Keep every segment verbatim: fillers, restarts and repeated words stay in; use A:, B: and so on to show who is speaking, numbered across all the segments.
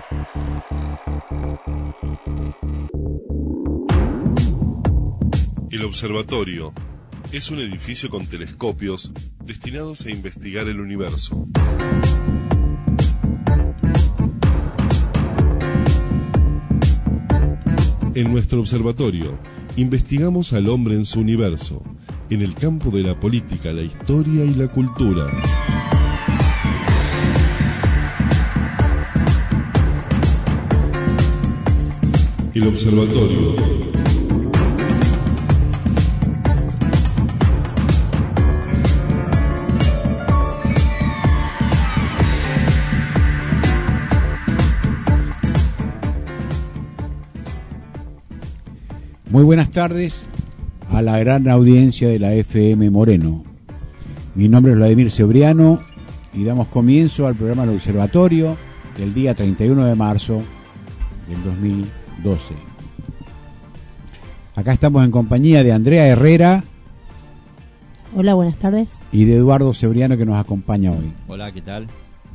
A: El observatorio es un edificio con telescopios destinados a investigar el universo. En nuestro observatorio investigamos al hombre en su universo, en el campo de la política, la historia y la cultura. El observatorio.
B: Muy buenas tardes a la gran audiencia de la F M Moreno. Mi nombre es Vladimir Cebriano y damos comienzo al programa del Observatorio del día treinta y uno de marzo del dos mil doce. Acá estamos en compañía de Andrea Herrera.
C: Hola, buenas tardes.
B: Y de Eduardo Cebriano, que nos acompaña hoy.
D: Hola, ¿qué tal?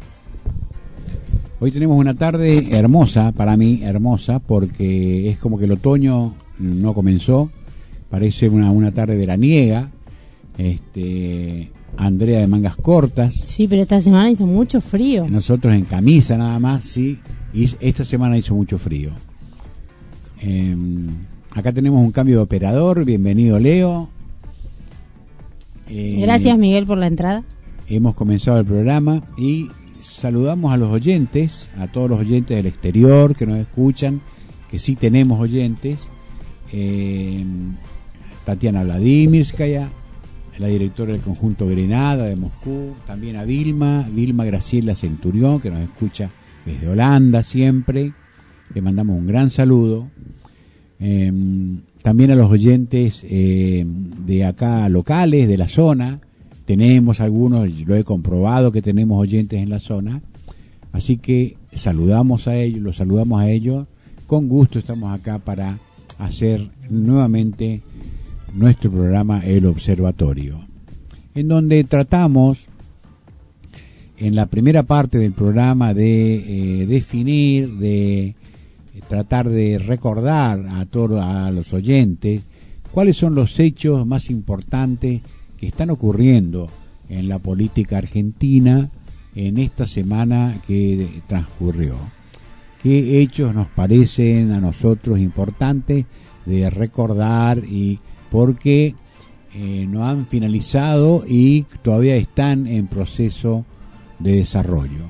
B: Hoy tenemos una tarde hermosa, para mí hermosa, porque es como que el otoño no comenzó, parece una, una tarde veraniega. Este, Andrea de mangas cortas.
C: Sí, pero esta semana hizo mucho frío.
B: Nosotros en camisa nada más, sí. Y esta semana hizo mucho frío. Eh, acá tenemos un cambio de operador. Bienvenido, Leo.
C: Eh, Gracias, Miguel, por la entrada.
B: Hemos comenzado el programa y saludamos a los oyentes, a todos los oyentes del exterior que nos escuchan, que sí tenemos oyentes. Eh, Tatiana Vladimirskaya, la directora del conjunto Grenada de Moscú, también a Vilma, Vilma Graciela Centurión, que nos escucha desde Holanda siempre, le mandamos un gran saludo. Eh, también a los oyentes eh, de acá locales, de la zona, tenemos algunos, lo he comprobado que tenemos oyentes en la zona, así que saludamos a ellos, los saludamos a ellos, con gusto estamos acá para hacer nuevamente nuestro programa El Observatorio, en donde tratamos en la primera parte del programa de eh, definir, de eh, tratar de recordar a todos a los oyentes cuáles son los hechos más importantes que están ocurriendo en la política argentina en esta semana que transcurrió. ¿Qué hechos nos parecen a nosotros importantes de recordar y porque eh, no han finalizado y todavía están en proceso de desarrollo?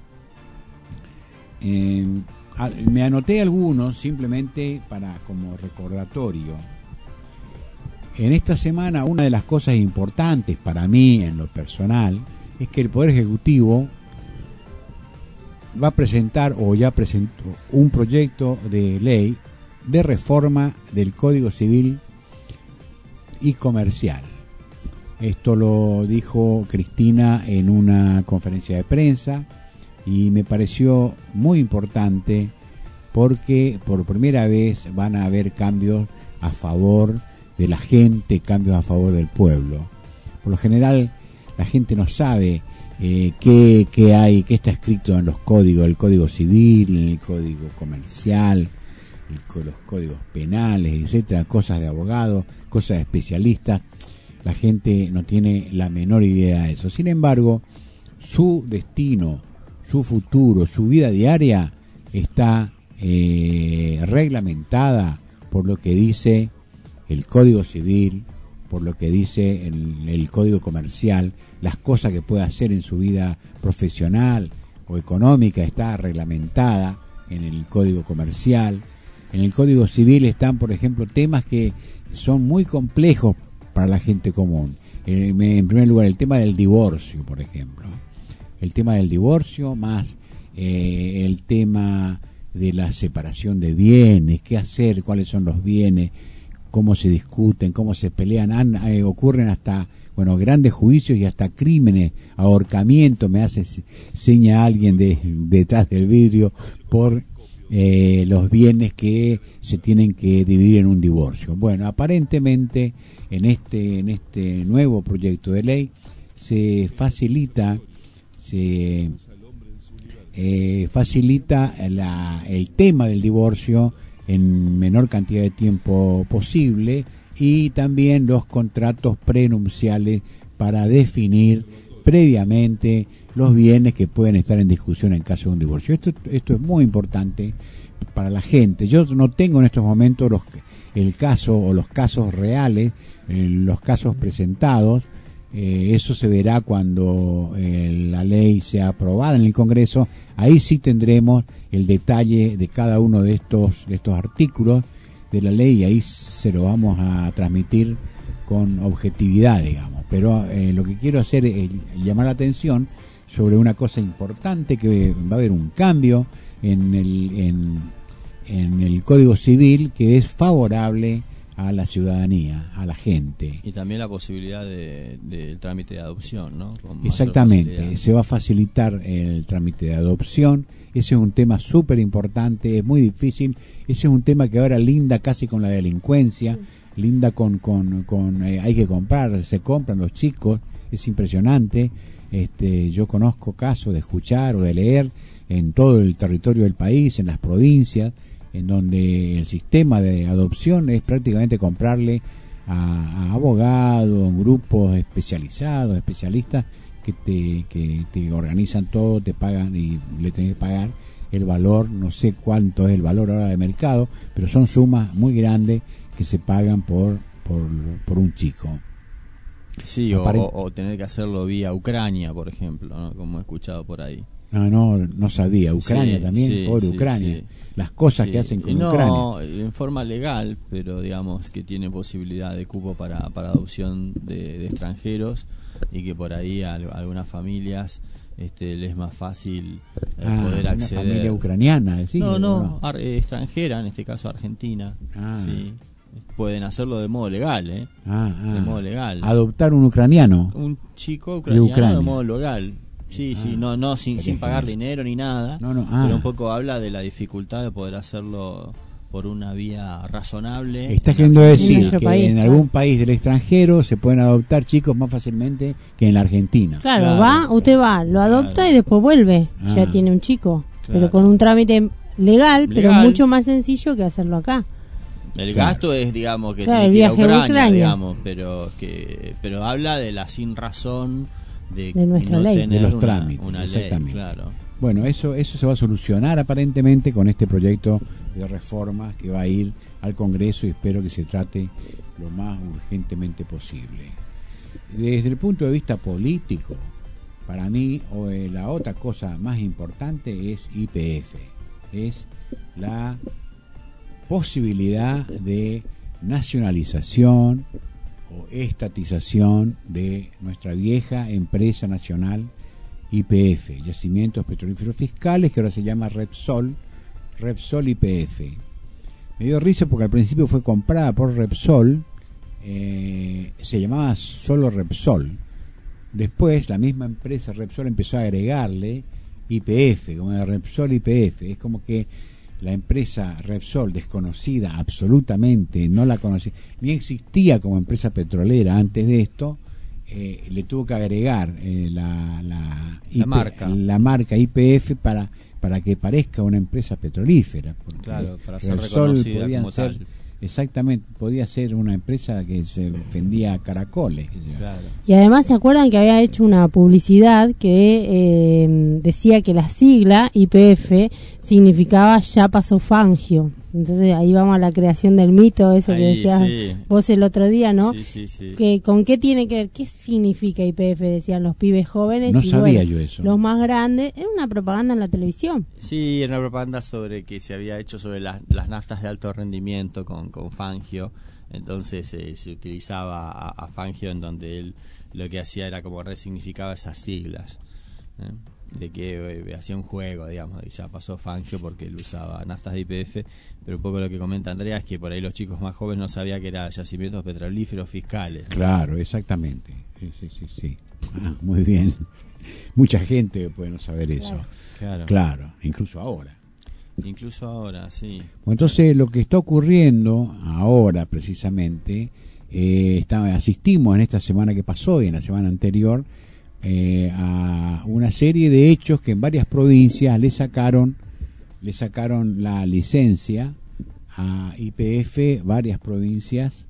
B: Eh, a, me anoté algunos simplemente para como recordatorio. En esta semana una de las cosas importantes para mí en lo personal es que el Poder Ejecutivo va a presentar o ya presentó un proyecto de ley de reforma del Código Civil y Comercial. Esto lo dijo Cristina en una conferencia de prensa y me pareció muy importante porque por primera vez van a haber cambios a favor de la gente, cambios a favor del pueblo. Por lo general la gente no sabe Eh, qué, qué hay, qué está escrito en los códigos, el Código Civil, el Código Comercial, el, los códigos penales, etcétera, cosas de abogados, cosas de especialistas. La gente no tiene la menor idea de eso. Sin embargo, su destino, su futuro, su vida diaria está eh, reglamentada por lo que dice el Código Civil, por lo que dice el, el Código Comercial, las cosas que puede hacer en su vida profesional o económica está reglamentada en el Código Comercial. En el Código Civil están, por ejemplo, temas que son muy complejos para la gente común. En, en primer lugar, el tema del divorcio, por ejemplo. El tema del divorcio más eh, el tema de la separación de bienes, qué hacer, cuáles son los bienes, cómo se discuten, cómo se pelean, han, eh, ocurren hasta, bueno, grandes juicios y hasta crímenes, ahorcamiento, me hace seña alguien de, detrás del vidrio, por eh, los bienes que se tienen que dividir en un divorcio. Bueno, aparentemente en este, en este nuevo proyecto de ley se facilita, se eh, facilita la, el tema del divorcio en menor cantidad de tiempo posible, y también los contratos prenupciales para definir previamente los bienes que pueden estar en discusión en caso de un divorcio. Esto, esto es muy importante para la gente. Yo no tengo en estos momentos los, el caso o los casos reales, eh, los casos presentados. Eh, eso se verá cuando eh, la ley sea aprobada en el Congreso. Ahí sí tendremos el detalle de cada uno de estos de estos artículos de la ley, y ahí se lo vamos a transmitir con objetividad, digamos. Pero eh, lo que quiero hacer es llamar la atención sobre una cosa importante, que va a haber un cambio en el en, en el Código Civil que es favorable a la ciudadanía, a la gente.
D: Y también la posibilidad del de, de trámite de adopción, ¿no?
B: Exactamente, se va a facilitar el trámite de adopción. Ese es un tema súper importante, es muy difícil. Ese es un tema que ahora linda casi con la delincuencia, sí. linda con, con, con eh, hay que comprar, se compran los chicos, es impresionante. Este, yo conozco casos de escuchar o de leer en todo el territorio del país, en las provincias, en donde el sistema de adopción es prácticamente comprarle a, a abogados, grupos especializados, especialistas que te, que te organizan todo, te pagan y le tenés que pagar el valor, no sé cuánto es el valor ahora de mercado, pero son sumas muy grandes que se pagan por por, por un chico.
D: Sí, o, o, o tener que hacerlo vía Ucrania, por ejemplo, ¿no? Como he escuchado por ahí.
B: No, no, no sabía. Ucrania
D: sí,
B: también,
D: sí,
B: por
D: sí,
B: Ucrania.
D: Sí.
B: Las cosas
D: sí.
B: que hacen con
D: no,
B: Ucrania.
D: No, en forma legal, pero digamos que tiene posibilidad de cupo para, para adopción de, de extranjeros, y que por ahí a, a algunas familias este, les es más fácil eh,
B: ah,
D: poder acceder.
B: Una familia ucraniana, ¿decís?
D: No, no,
B: no?
D: Ar, eh, extranjera, en este caso Argentina.
B: Ah.
D: Sí. Pueden hacerlo de modo legal, ¿eh?
B: Ah, ah.
D: De modo legal.
B: Adoptar un ucraniano.
D: Un chico ucraniano de,
B: Ucrania.
D: de modo legal. Sí, ah, sí, no, no sin, sin pagar dinero ni nada.
B: No, no, ah.
D: Pero un poco habla de la dificultad de poder hacerlo por una vía razonable.
B: Está queriendo decir que
C: país,
B: en algún país del extranjero se pueden adoptar chicos más fácilmente que en la Argentina.
C: Claro,
D: Claro,
C: va, usted va, lo adopta
D: claro.
C: y después vuelve.
B: Ah.
C: Ya tiene un chico.
D: Claro.
C: Pero con un trámite legal, pero
D: Legal.
C: mucho más sencillo que hacerlo acá.
D: El
B: Claro.
D: gasto es, digamos, que
C: Claro,
D: tiene que ir a
C: el viaje a
D: Ucrania,
C: Ucrania.
D: digamos, pero que pero habla de la sin razón de,
C: De nuestra
D: no
C: ley.
D: tener
B: De los
D: una,
B: trámites,
D: una ley,
B: exactamente.
D: claro.
B: Bueno, eso eso se va a solucionar aparentemente con este proyecto de reforma que va a ir al Congreso, y espero que se trate lo más urgentemente posible. Desde el punto de vista político, para mí o, eh, la otra cosa más importante es Y P F, es la posibilidad de nacionalización o estatización de nuestra vieja empresa nacional Y P F, Yacimientos Petrolíferos Fiscales, que ahora se llama Repsol, Repsol Y P F. Me dio risa porque al principio fue comprada por Repsol, eh, se llamaba solo Repsol. Después la misma empresa Repsol empezó a agregarle Y P F, como de Repsol Y P F. Es como que la empresa Repsol, desconocida absolutamente, no la conocía, ni existía como empresa petrolera antes de esto, eh, le tuvo que agregar eh, la, la,
D: La
B: I P,
D: marca.
B: la marca Y P F para para que parezca una empresa petrolífera. Porque
D: Claro, para ser
B: Repsol
D: reconocida
B: podía
D: como
B: ser,
D: tal.
B: exactamente, podía ser una empresa que se vendía caracoles.
D: Claro.
C: Y además se acuerdan que había hecho una publicidad que eh, decía que la sigla Y P F significaba ya pasó Fangio. Entonces ahí vamos a la creación del mito, eso que
D: Ahí,
C: decías
D: sí.
C: vos el otro día, ¿no?
D: Sí, sí, sí.
C: Que ¿con qué tiene que ver? ¿Qué significa Y P F? Decían los pibes jóvenes.
B: No
C: y
B: sabía
C: bueno,
B: yo eso.
C: Los más grandes. Era una propaganda en la televisión.
D: Sí, era una propaganda sobre que se había hecho sobre las, las naftas de alto rendimiento con, con Fangio. Entonces eh, se utilizaba a, a Fangio, en donde él lo que hacía era como resignificaba esas siglas, ¿eh? De que eh, hacía un juego, digamos, y ya pasó Fangio porque él usaba naftas de Y P F. Pero un poco lo que comenta Andrea es que por ahí los chicos más jóvenes no sabían que era Yacimientos Petrolíferos Fiscales, ¿no?
B: Claro, exactamente. Sí, sí, sí, sí. Ah, muy bien. Mucha gente puede no saber eso.
D: Claro.
B: Claro, incluso ahora.
D: Incluso ahora, sí.
B: Bueno, entonces lo que está ocurriendo ahora precisamente, eh, está, asistimos en esta semana que pasó y en la semana anterior, eh, a una serie de hechos que en varias provincias le sacaron le sacaron la licencia a Y P F. Varias provincias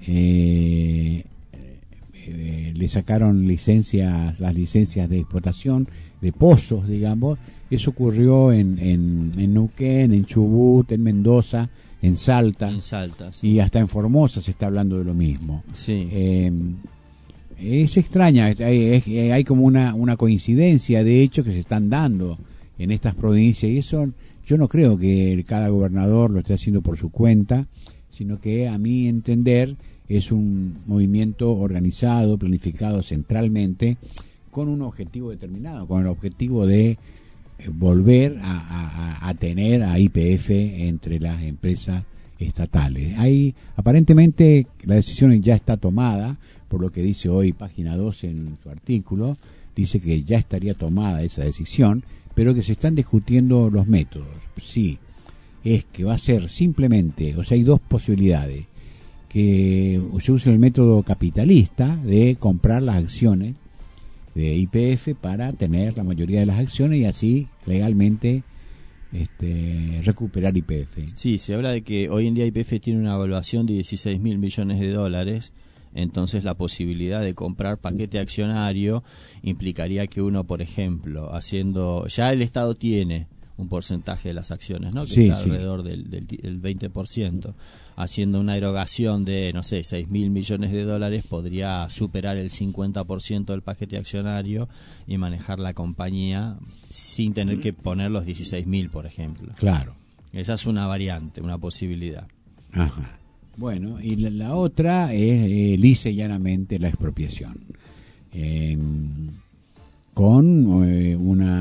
B: eh, eh, le sacaron licencias, las licencias de explotación de pozos, digamos. Eso ocurrió en, en, en Neuquén, en Chubut, en Mendoza, en Salta,
D: en Salta sí.
B: Y hasta en Formosa se está hablando de lo mismo.
D: Sí.
B: Eh, es extraña, hay, hay como una, una coincidencia de hechos que se están dando en estas provincias, y eso yo no creo que cada gobernador lo esté haciendo por su cuenta, sino que a mi entender es un movimiento organizado, planificado centralmente, con un objetivo determinado, con el objetivo de volver a, a, a tener a Y P F entre las empresas estatales. Hay, aparentemente la decisión ya está tomada, por lo que dice hoy Página dos en su artículo, dice que ya estaría tomada esa decisión, pero que se están discutiendo los métodos. Sí, es que va a ser simplemente, o sea, hay dos posibilidades, que se use el método capitalista de comprar las acciones de Y P F para tener la mayoría de las acciones y así legalmente este, recuperar Y P F.
D: Sí, se habla de que hoy en día Y P F tiene una evaluación de dieciséis mil millones de dólares, entonces la posibilidad de comprar paquete accionario implicaría que uno, por ejemplo, haciendo, ya el Estado tiene un porcentaje de las acciones, ¿no? Que
B: sí,
D: está
B: sí.
D: alrededor del, del, del veinte por ciento. Haciendo una erogación de, no sé, seis mil millones de dólares, podría superar el cincuenta por ciento del paquete accionario y manejar la compañía sin tener que poner los dieciséis mil, por ejemplo.
B: Claro.
D: Esa es una variante, una posibilidad.
B: Ajá. Bueno, y la, la otra es eh, lisa y llanamente la expropiación. Eh, con eh,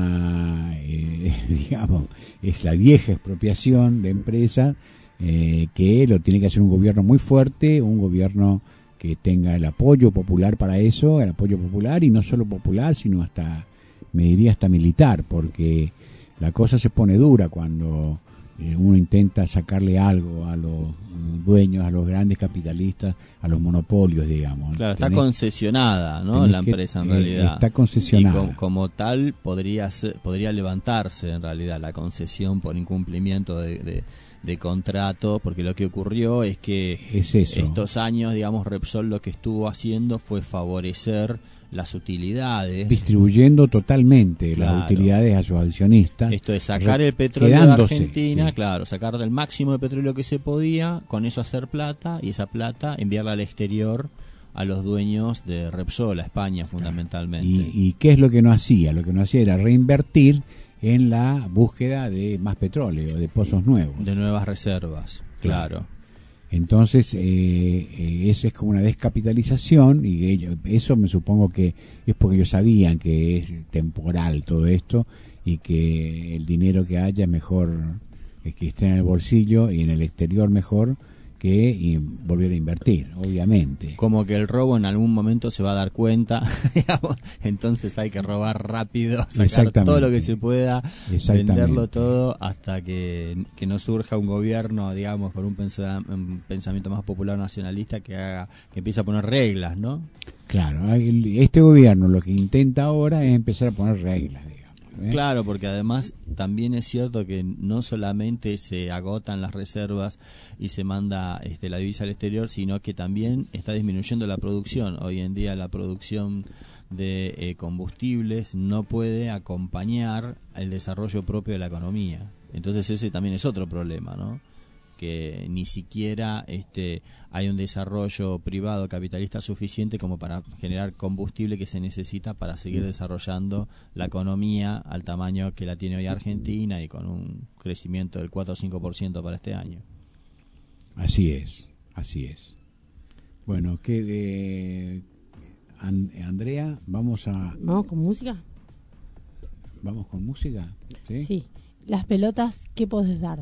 B: una, eh, digamos, es la vieja expropiación de empresas, eh, que lo tiene que hacer un gobierno muy fuerte, un gobierno que tenga el apoyo popular para eso, el apoyo popular, y no solo popular, sino hasta, me diría hasta militar, porque la cosa se pone dura cuando eh, uno intenta sacarle algo a los dueños, a los grandes capitalistas, a los monopolios, digamos.
D: Claro, está
B: Tenés,
D: concesionada, ¿no? La
B: que,
D: empresa en
B: eh,
D: realidad.
B: Está concesionada.
D: Y com, como tal podría ser, podría levantarse en realidad la concesión por incumplimiento de, de, de contrato, porque lo que ocurrió es que
B: es eso.
D: Estos años, digamos, Repsol lo que estuvo haciendo fue favorecer las utilidades,
B: distribuyendo totalmente
D: claro.
B: las utilidades a sus accionistas.
D: Esto es sacar el petróleo de Argentina,
B: sí.
D: claro, sacar el máximo de petróleo que se podía, con eso hacer plata, y esa plata enviarla al exterior a los dueños de Repsol, a España fundamentalmente.
B: ¿Y, y qué es lo que no hacía? Lo que no hacía era reinvertir en la búsqueda de más petróleo, de pozos nuevos.
D: De nuevas reservas, claro. claro.
B: Entonces, eh, eh, eso es como una descapitalización, y ellos, eso me supongo que es porque ellos sabían que es temporal todo esto, y que el dinero que haya es mejor eh, que esté en el bolsillo y en el exterior mejor que y volver a invertir, obviamente.
D: Como que el robo en algún momento se va a dar cuenta, digamos, entonces hay que robar rápido, sacar todo lo que se pueda, venderlo todo hasta que, que no surja un gobierno, digamos, con un, pensa, un pensamiento más popular nacionalista que haga, que empiece a poner reglas, ¿no?
B: Claro, este gobierno lo que intenta ahora es empezar a poner reglas, digamos. ¿Eh?
D: Claro, porque además también es cierto que no solamente se agotan las reservas y se manda este, la divisa al exterior, sino que también está disminuyendo la producción. Hoy en día la producción de eh, combustibles no puede acompañar el desarrollo propio de la economía. Entonces ese también es otro problema, ¿no? Que ni siquiera este hay un desarrollo privado capitalista suficiente como para generar combustible que se necesita para seguir desarrollando la economía al tamaño que la tiene hoy Argentina y con un crecimiento del cuatro o cinco por ciento para este año.
B: Así es, así es. Bueno, que eh, And- Andrea, vamos a...
C: ¿Vamos con música?
B: ¿Vamos con música? Sí.
C: Sí. Las pelotas, ¿qué podés dar?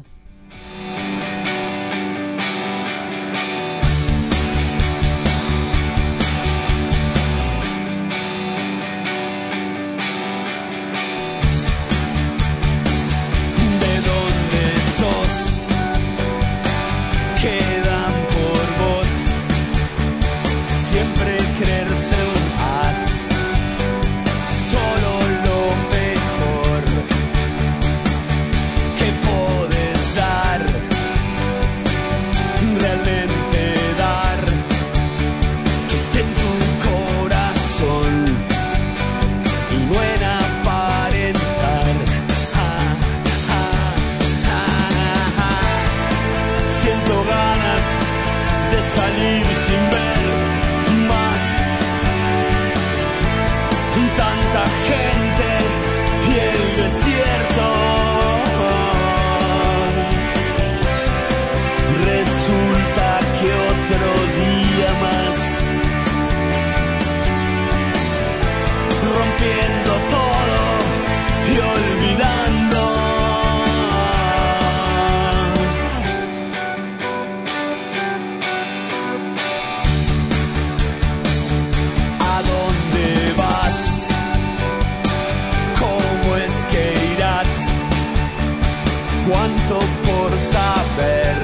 E: cuánto por saber,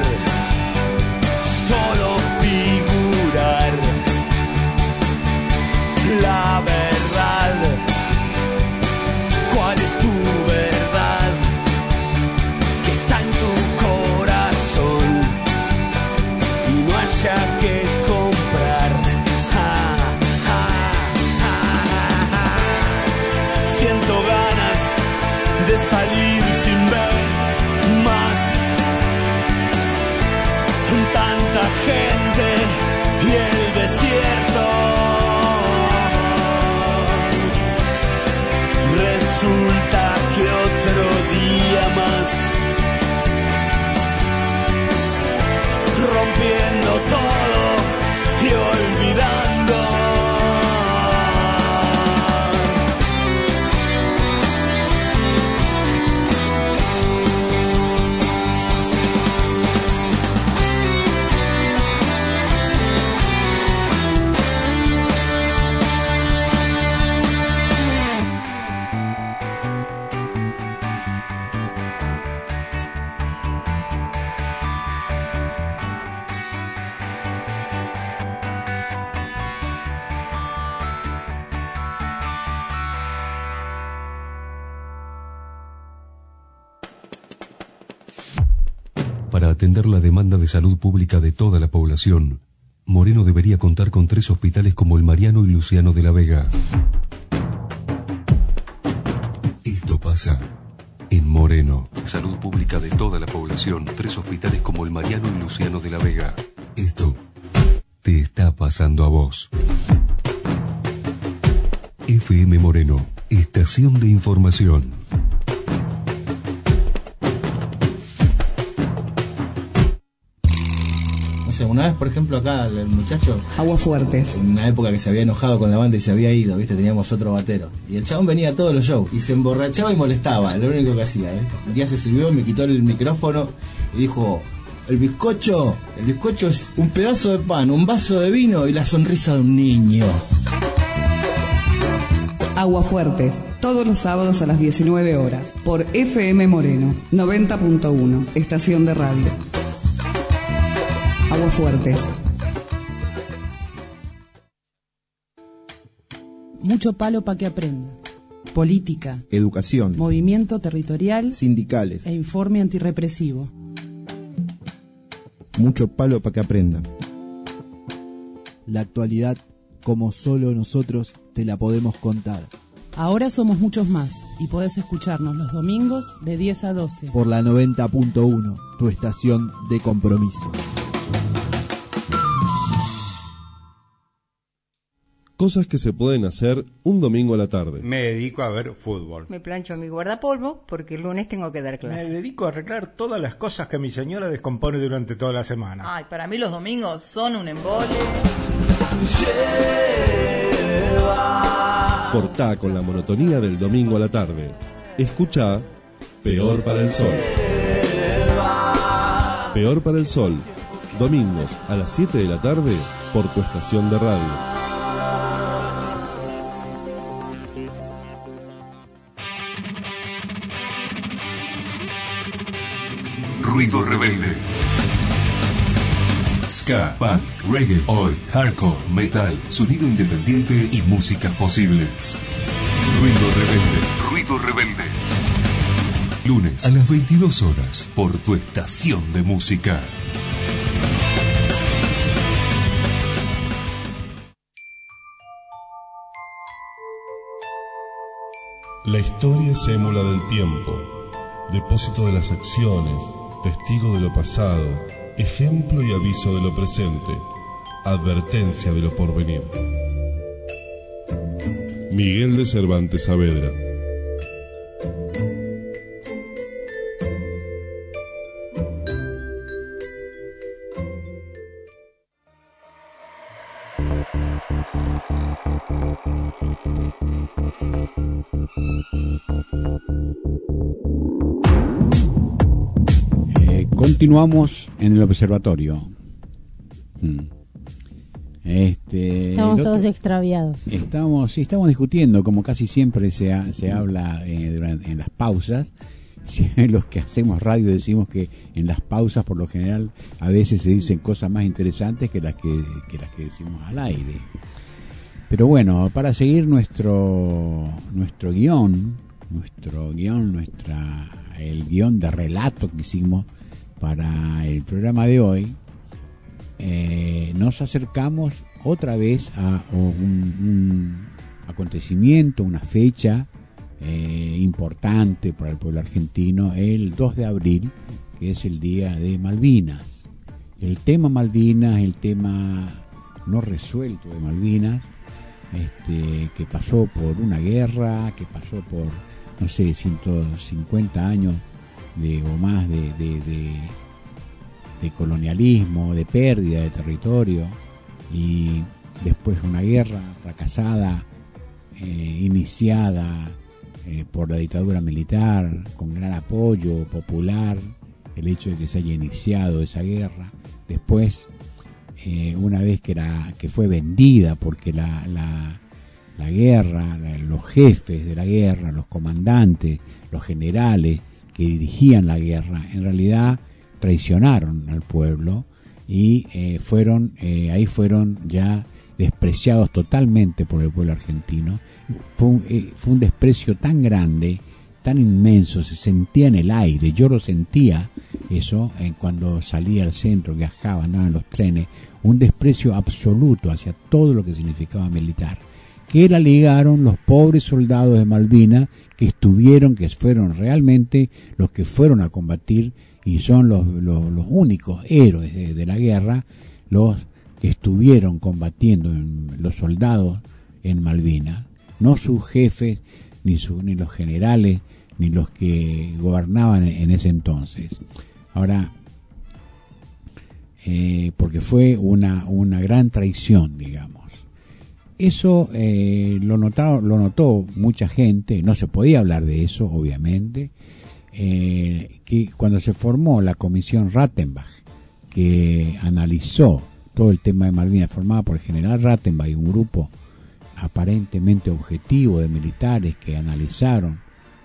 E: solo figurar la verdad. ¿Cuál es tu verdad? Que está en tu corazón y no haya que comprar. Ah, ah, ah, ah. Siento ganas de salir sin ver más tanta gente y el desierto. Resulta que otro día más, rompiendo todo y olvidando.
F: Para atender la demanda de salud pública de toda la población, Moreno debería contar con tres hospitales como el Mariano y Luciano de la Vega. Esto pasa en Moreno. Salud pública de toda la población, tres hospitales como el Mariano y Luciano de la Vega. Esto te está pasando a vos. F M Moreno, estación de información.
G: Una vez, por ejemplo, acá el muchacho,
H: Aguafuertes,
G: en una época que se había enojado con la banda y se había ido, viste, teníamos otro batero, y el chabón venía a todos los shows y se emborrachaba y molestaba, lo único que hacía, ¿eh? Un día se sirvió, me quitó el micrófono y dijo: el bizcocho, el bizcocho es un pedazo de pan, un vaso de vino y la sonrisa de un niño.
H: Aguafuertes, todos los sábados a las diecinueve horas, por F M Moreno, noventa punto uno, estación de radio. Aguafuertes.
I: Mucho palo para que aprenda. Política,
J: educación,
I: movimiento territorial,
J: sindicales
I: e informe antirrepresivo.
J: Mucho palo para que aprenda.
K: La actualidad, como solo nosotros te la podemos contar.
I: Ahora somos muchos más y podés escucharnos los domingos de diez a doce.
K: Por la noventa punto uno, tu estación de compromiso.
A: Cosas que se pueden hacer un domingo a la tarde.
L: Me dedico a ver fútbol.
M: Me plancho mi guardapolvo porque el lunes tengo que dar clase.
L: Me dedico a arreglar todas las cosas que mi señora descompone durante toda la semana.
M: Ay, para mí los domingos son un embole.
A: Cortá con la monotonía del domingo a la tarde. Escuchá Peor para el Sol. Peor para el Sol. Domingos a las siete de la tarde por tu estación de radio.
F: Ruido rebelde. Ska, punk, reggae, oi, hardcore, metal, sonido independiente y músicas posibles. Ruido rebelde. Ruido rebelde. Lunes a las veintidós horas por tu estación de música.
A: La historia es émula del tiempo, depósito de las acciones, testigo de lo pasado, ejemplo y aviso de lo presente, advertencia de lo porvenir. Miguel de Cervantes Saavedra.
B: Continuamos en el observatorio. Este,
C: estamos
B: otro,
C: todos extraviados.
B: Estamos, sí, estamos discutiendo, como casi siempre se, ha, se habla eh, durante, en las pausas, si los que hacemos radio decimos que en las pausas por lo general a veces se dicen cosas más interesantes que las que, que las que decimos al aire. Pero bueno, para seguir nuestro nuestro guión, nuestro guión, nuestra el guión de relato que hicimos para el programa de hoy, eh, nos acercamos otra vez a un, un acontecimiento, una fecha eh, importante para el pueblo argentino, el dos de abril, que es el Día de Malvinas. El tema Malvinas, el tema no resuelto de Malvinas, este, que pasó por una guerra, que pasó por, no sé, ciento cincuenta años de, o más de, de, de, de colonialismo, de pérdida de territorio, y después una guerra fracasada, eh, iniciada eh, por la dictadura militar, con gran apoyo popular, el hecho de que se haya iniciado esa guerra. Después, eh, una vez que, era, que fue vendida, porque la, la, la guerra, la, los jefes de la guerra, los comandantes, los generales que dirigían la guerra, en realidad traicionaron al pueblo, y eh, fueron eh, ahí fueron ya despreciados totalmente por el pueblo argentino. Fue un, eh, fue un desprecio tan grande, tan inmenso, se sentía en el aire. Yo lo sentía eso eh, cuando salía al centro, viajaba, andaba en los trenes, un desprecio absoluto hacia todo lo que significaba militar, que la ligaron los pobres soldados de Malvinas, que estuvieron, que fueron realmente los que fueron a combatir, y son los, los, los únicos héroes de, de la guerra, los que estuvieron combatiendo, en, los soldados en Malvinas, no sus jefes, ni, su, ni los generales, ni los que gobernaban en, en ese entonces. Ahora, eh, porque fue una, una gran traición, digamos. Eso eh, lo, notado, lo notó mucha gente, no se podía hablar de eso, obviamente. Eh, que cuando se formó la comisión Rattenbach, que analizó todo el tema de Malvinas, formada por el general Rattenbach y un grupo aparentemente objetivo de militares que analizaron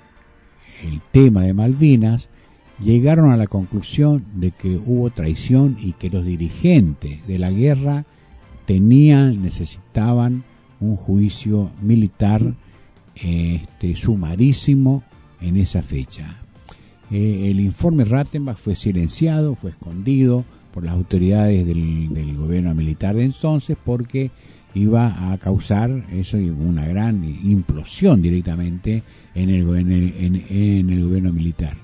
B: el tema de Malvinas, llegaron a la conclusión de que hubo traición y que los dirigentes de la guerra tenían, necesitaban un juicio militar este, sumarísimo en esa fecha. Eh, el informe Rattenbach fue silenciado, fue escondido por las autoridades del, del gobierno militar de entonces, porque iba a causar eso una gran implosión directamente en el, en el, en, en el gobierno militar.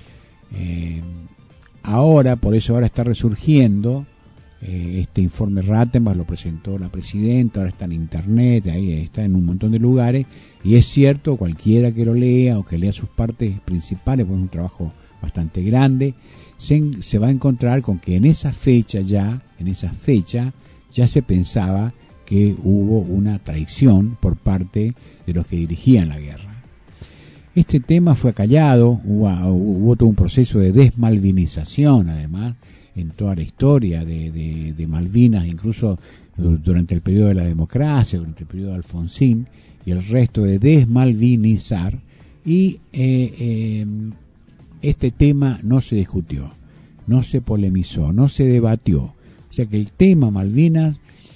B: Eh, ahora, por eso ahora está resurgiendo eh, este informe Rattenbach, lo presentó la presidenta, ahora está en internet, ahí está en un montón de lugares, y es cierto, cualquiera que lo lea o que lea sus partes principales, pues es un trabajo bastante grande, se, se va a encontrar con que en esa fecha ya, en esa fecha ya se pensaba que hubo una traición por parte de los que dirigían la guerra. Este tema fue acallado, hubo, hubo todo un proceso de desmalvinización, además, en toda la historia de, de, de Malvinas, incluso durante el periodo de la democracia, durante el periodo de Alfonsín, y el resto de desmalvinizar, y eh, eh, este tema no se discutió, no se polemizó, no se debatió. O sea que el tema Malvinas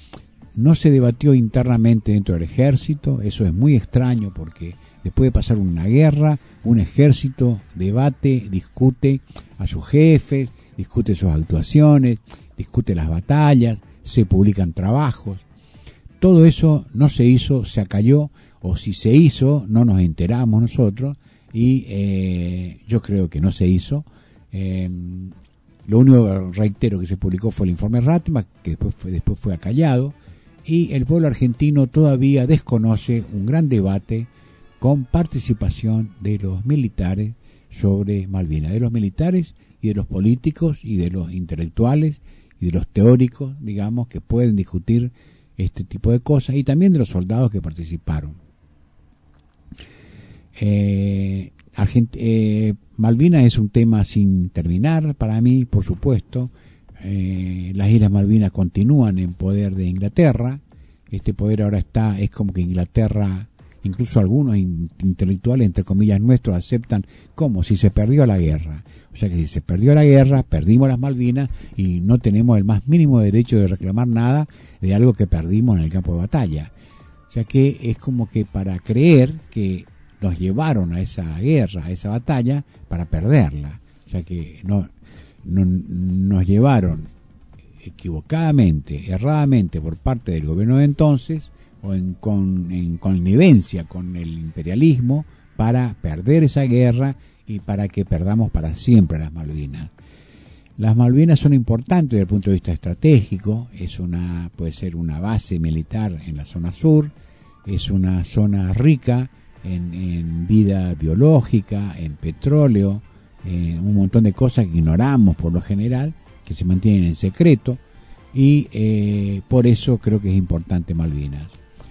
B: no se debatió internamente dentro del ejército. Eso es muy extraño, porque después de pasar una guerra, un ejército debate, discute a sus jefes, discute sus actuaciones, discute las batallas, se publican trabajos. Todo eso no se hizo, se acalló, o si se hizo, no nos enteramos nosotros, y eh, yo creo que no se hizo. Eh, lo único, reitero, que se publicó fue el informe Rattenbach, que después fue, después fue acallado, y el pueblo argentino todavía desconoce un gran debate con participación de los militares sobre Malvinas, de los militares y de los políticos y de los intelectuales y de los teóricos, digamos, que pueden discutir este tipo de cosas, y también de los soldados que participaron. Eh, Argent- eh, Malvinas es un tema sin terminar para mí, por supuesto. Eh, las Islas Malvinas continúan en poder de Inglaterra. Este poder ahora está, es como que Inglaterra incluso algunos in- intelectuales, entre comillas, nuestros, aceptan como si se perdió la guerra. O sea que si se perdió la guerra, perdimos las Malvinas y no tenemos el más mínimo derecho de reclamar nada de algo que perdimos en el campo de batalla. O sea que es como que para creer que nos llevaron a esa guerra, a esa batalla, para perderla. O sea que no, no nos llevaron equivocadamente, erradamente por parte del gobierno de entonces, o en, con, en connivencia con el imperialismo, para perder esa guerra y para que perdamos para siempre las Malvinas. Las Malvinas son importantes desde el punto de vista estratégico, es una, puede ser una base militar en la zona sur, es una zona rica en, en vida biológica, en petróleo, en un montón de cosas que ignoramos por lo general, que se mantienen en secreto, y eh, por eso creo que es importante Malvinas.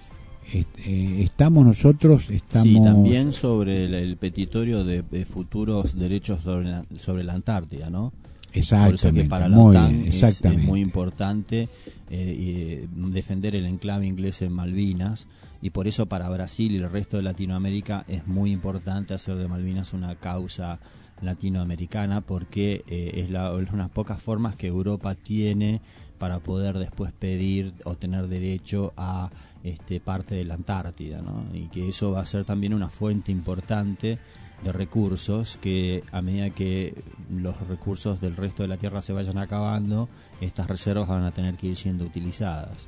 B: Eh, estamos nosotros, estamos...
D: Sí, también sobre el, el petitorio de, de futuros derechos sobre la, sobre la Antártida, ¿no?
B: Exactamente.
D: Por eso que para la
B: muy
D: OTAN
B: bien,
D: es,
B: exactamente.
D: es muy importante eh, eh, defender el enclave inglés en Malvinas, y por eso para Brasil y el resto de Latinoamérica es muy importante hacer de Malvinas una causa latinoamericana, porque eh, es, la, es unas pocas formas que Europa tiene para poder después pedir o tener derecho a este, parte de la Antártida, ¿no? Y que eso va a ser también una fuente importante de recursos, que a medida que los recursos del resto de la Tierra se vayan acabando, estas reservas van a tener que ir siendo utilizadas.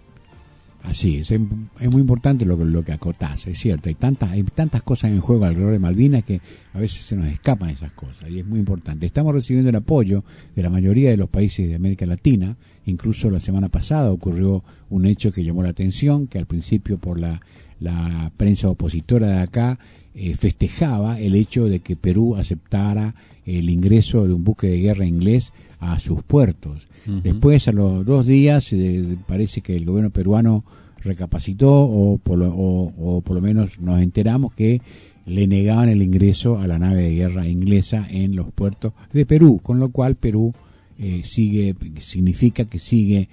B: Así es, es, es muy importante lo que, lo que acotás, es cierto, hay tantas, hay tantas cosas en juego alrededor de Malvinas que a veces se nos escapan esas cosas, y es muy importante. Estamos recibiendo el apoyo de la mayoría de los países de América Latina, incluso la semana pasada ocurrió un hecho que llamó la atención, que al principio por la, la prensa opositora de acá eh, festejaba el hecho de que Perú aceptara el ingreso de un buque de guerra inglés a sus puertos. Uh-huh. Después, a los dos días, eh, parece que el gobierno peruano recapacitó, o por, lo, o, o por lo menos nos enteramos que le negaban el ingreso a la nave de guerra inglesa en los puertos de Perú, con lo cual Perú eh, sigue, significa que sigue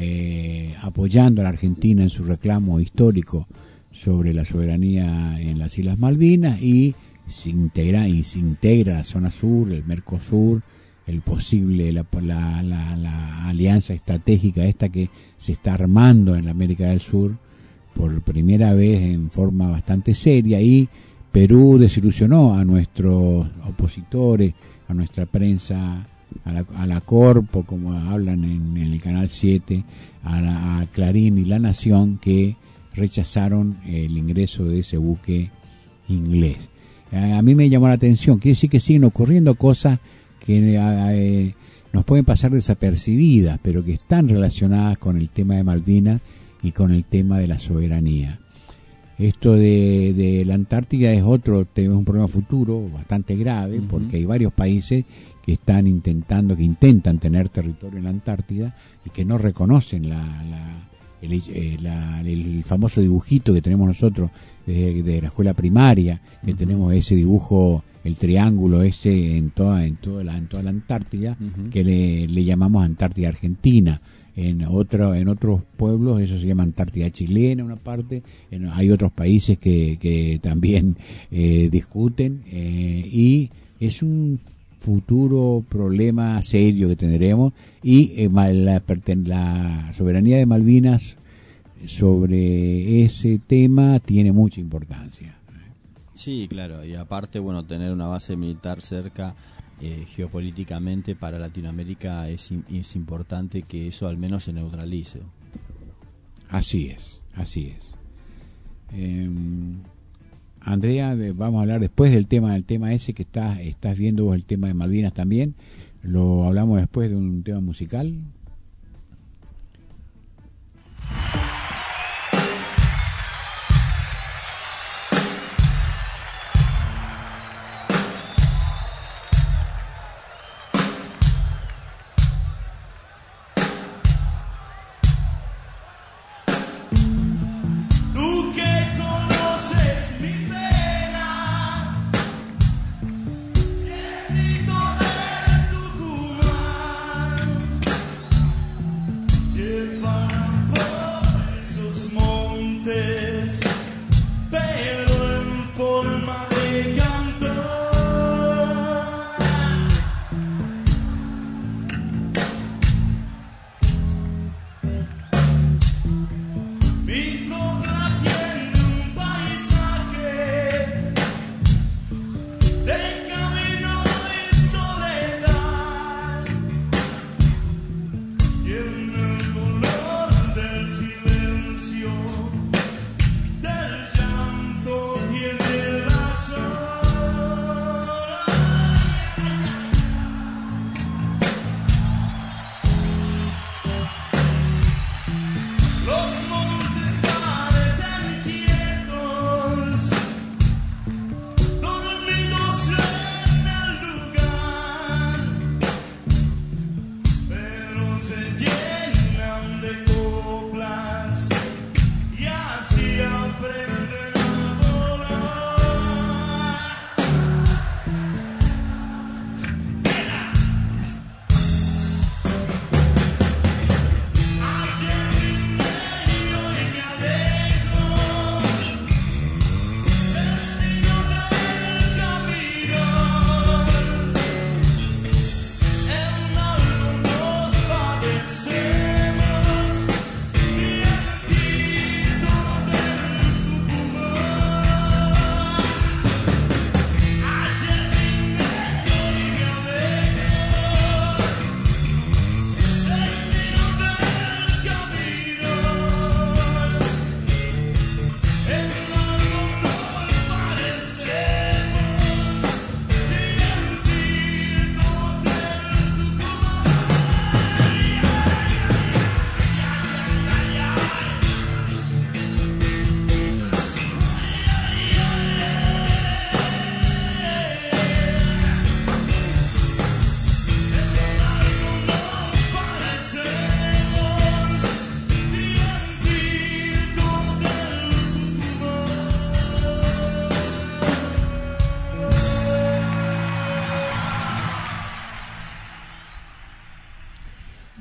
B: eh, apoyando a la Argentina en su reclamo histórico sobre la soberanía en las Islas Malvinas, y se integra, y se integra la zona sur, el Mercosur, el posible la, la, la, la alianza estratégica esta que se está armando en la América del Sur por primera vez en forma bastante seria, y Perú desilusionó a nuestros opositores, a nuestra prensa, a la, a la Corpo, como hablan en, en el Canal siete, a, la, a Clarín y La Nación, que rechazaron el ingreso de ese buque inglés. A, a mí me llamó la atención, quiere decir que siguen ocurriendo cosas que eh, nos pueden pasar desapercibidas, pero que están relacionadas con el tema de Malvinas y con el tema de la soberanía. Esto de, de la Antártida es otro tema, es un problema futuro bastante grave, uh-huh. porque hay varios países que están intentando, que intentan tener territorio en la Antártida y que no reconocen la, la, el, eh, la, el famoso dibujito que tenemos nosotros de, de la escuela primaria, que uh-huh. tenemos ese dibujo, el triángulo ese en toda en toda la en toda la Antártida, uh-huh. que le, le llamamos Antártida Argentina. En otro en otros pueblos eso se llama Antártida chilena, una parte. En, hay otros países que que también eh, discuten eh, y es un futuro problema serio que tendremos, y eh, la, la soberanía de Malvinas sobre ese tema tiene mucha importancia.
D: Sí, claro, y aparte, bueno, tener una base militar cerca eh, geopolíticamente para Latinoamérica es, es importante que eso al menos se neutralice.
B: Así es, así es. Eh, Andrea, vamos a hablar después del tema del tema ese que estás estás viendo vos, el tema de Malvinas también. Lo hablamos después de un tema musical.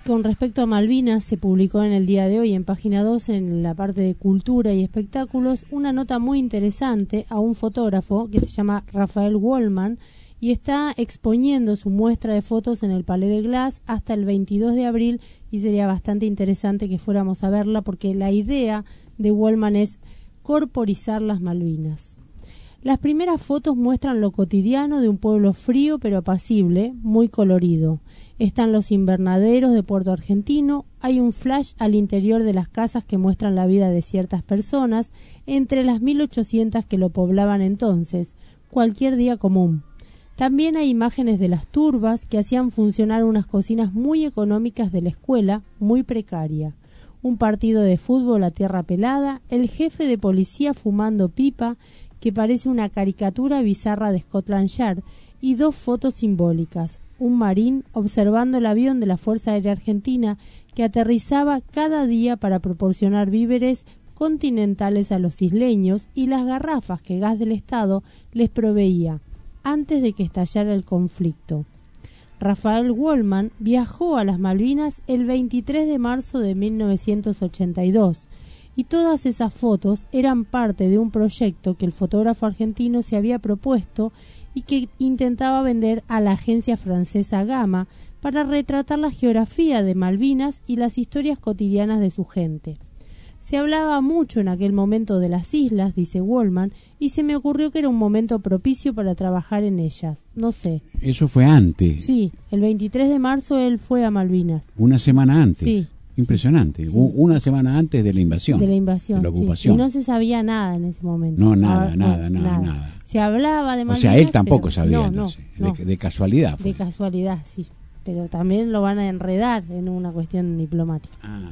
C: con respecto a Malvinas, se publicó en el día de hoy en página dos, en la parte de cultura y espectáculos, una nota muy interesante a un fotógrafo que se llama Rafael Wallman y está exponiendo su muestra de fotos en el Palais de Glace hasta el veintidós de abril, y sería bastante interesante que fuéramos a verla porque la idea de Wallman es corporizar las Malvinas. Las primeras fotos muestran lo cotidiano de un pueblo frío pero apacible, muy colorido. Están los invernaderos de Puerto Argentino, hay un flash al interior de las casas que muestran la vida de ciertas personas, entre las mil ochocientas que lo poblaban entonces, cualquier día común. También hay imágenes de las turbas que hacían funcionar unas cocinas muy económicas de la escuela, muy precaria. Un partido de fútbol a tierra pelada, el jefe de policía fumando pipa, que parece una caricatura bizarra de Scotland Yard, y dos fotos simbólicas. Un marín observando el avión de la Fuerza Aérea Argentina que aterrizaba cada día para proporcionar víveres continentales a los isleños y las garrafas que Gas del Estado les proveía antes de que estallara el conflicto. Rafael Wallman viajó a las Malvinas el veintitrés de marzo de mil novecientos ochenta y dos y todas esas fotos eran parte de un proyecto que el fotógrafo argentino se había propuesto y que intentaba vender a la agencia francesa Gama para retratar la geografía de Malvinas y las historias cotidianas de su gente. Se hablaba mucho en aquel momento de las islas, dice Wallman, y se me ocurrió que era un momento propicio para trabajar en ellas. No sé.
B: Eso fue antes.
C: Sí, el veintitrés de marzo él fue a Malvinas.
B: Una semana antes.
C: Sí.
B: Impresionante. Sí. Una semana antes de la invasión.
C: De la invasión,
B: de la ocupación.
C: Sí. Y no se sabía nada en ese momento.
B: No, nada,
C: ah,
B: nada,
C: no,
B: nada,
C: nada,
B: nada.
C: Se hablaba de Malvinas.
B: O sea, él tampoco
C: pero...
B: sabía.
C: No,
B: entonces.
C: no, no.
B: De, de casualidad. Fue.
C: De casualidad, sí. Pero también lo van a enredar en una cuestión diplomática.
B: Ah.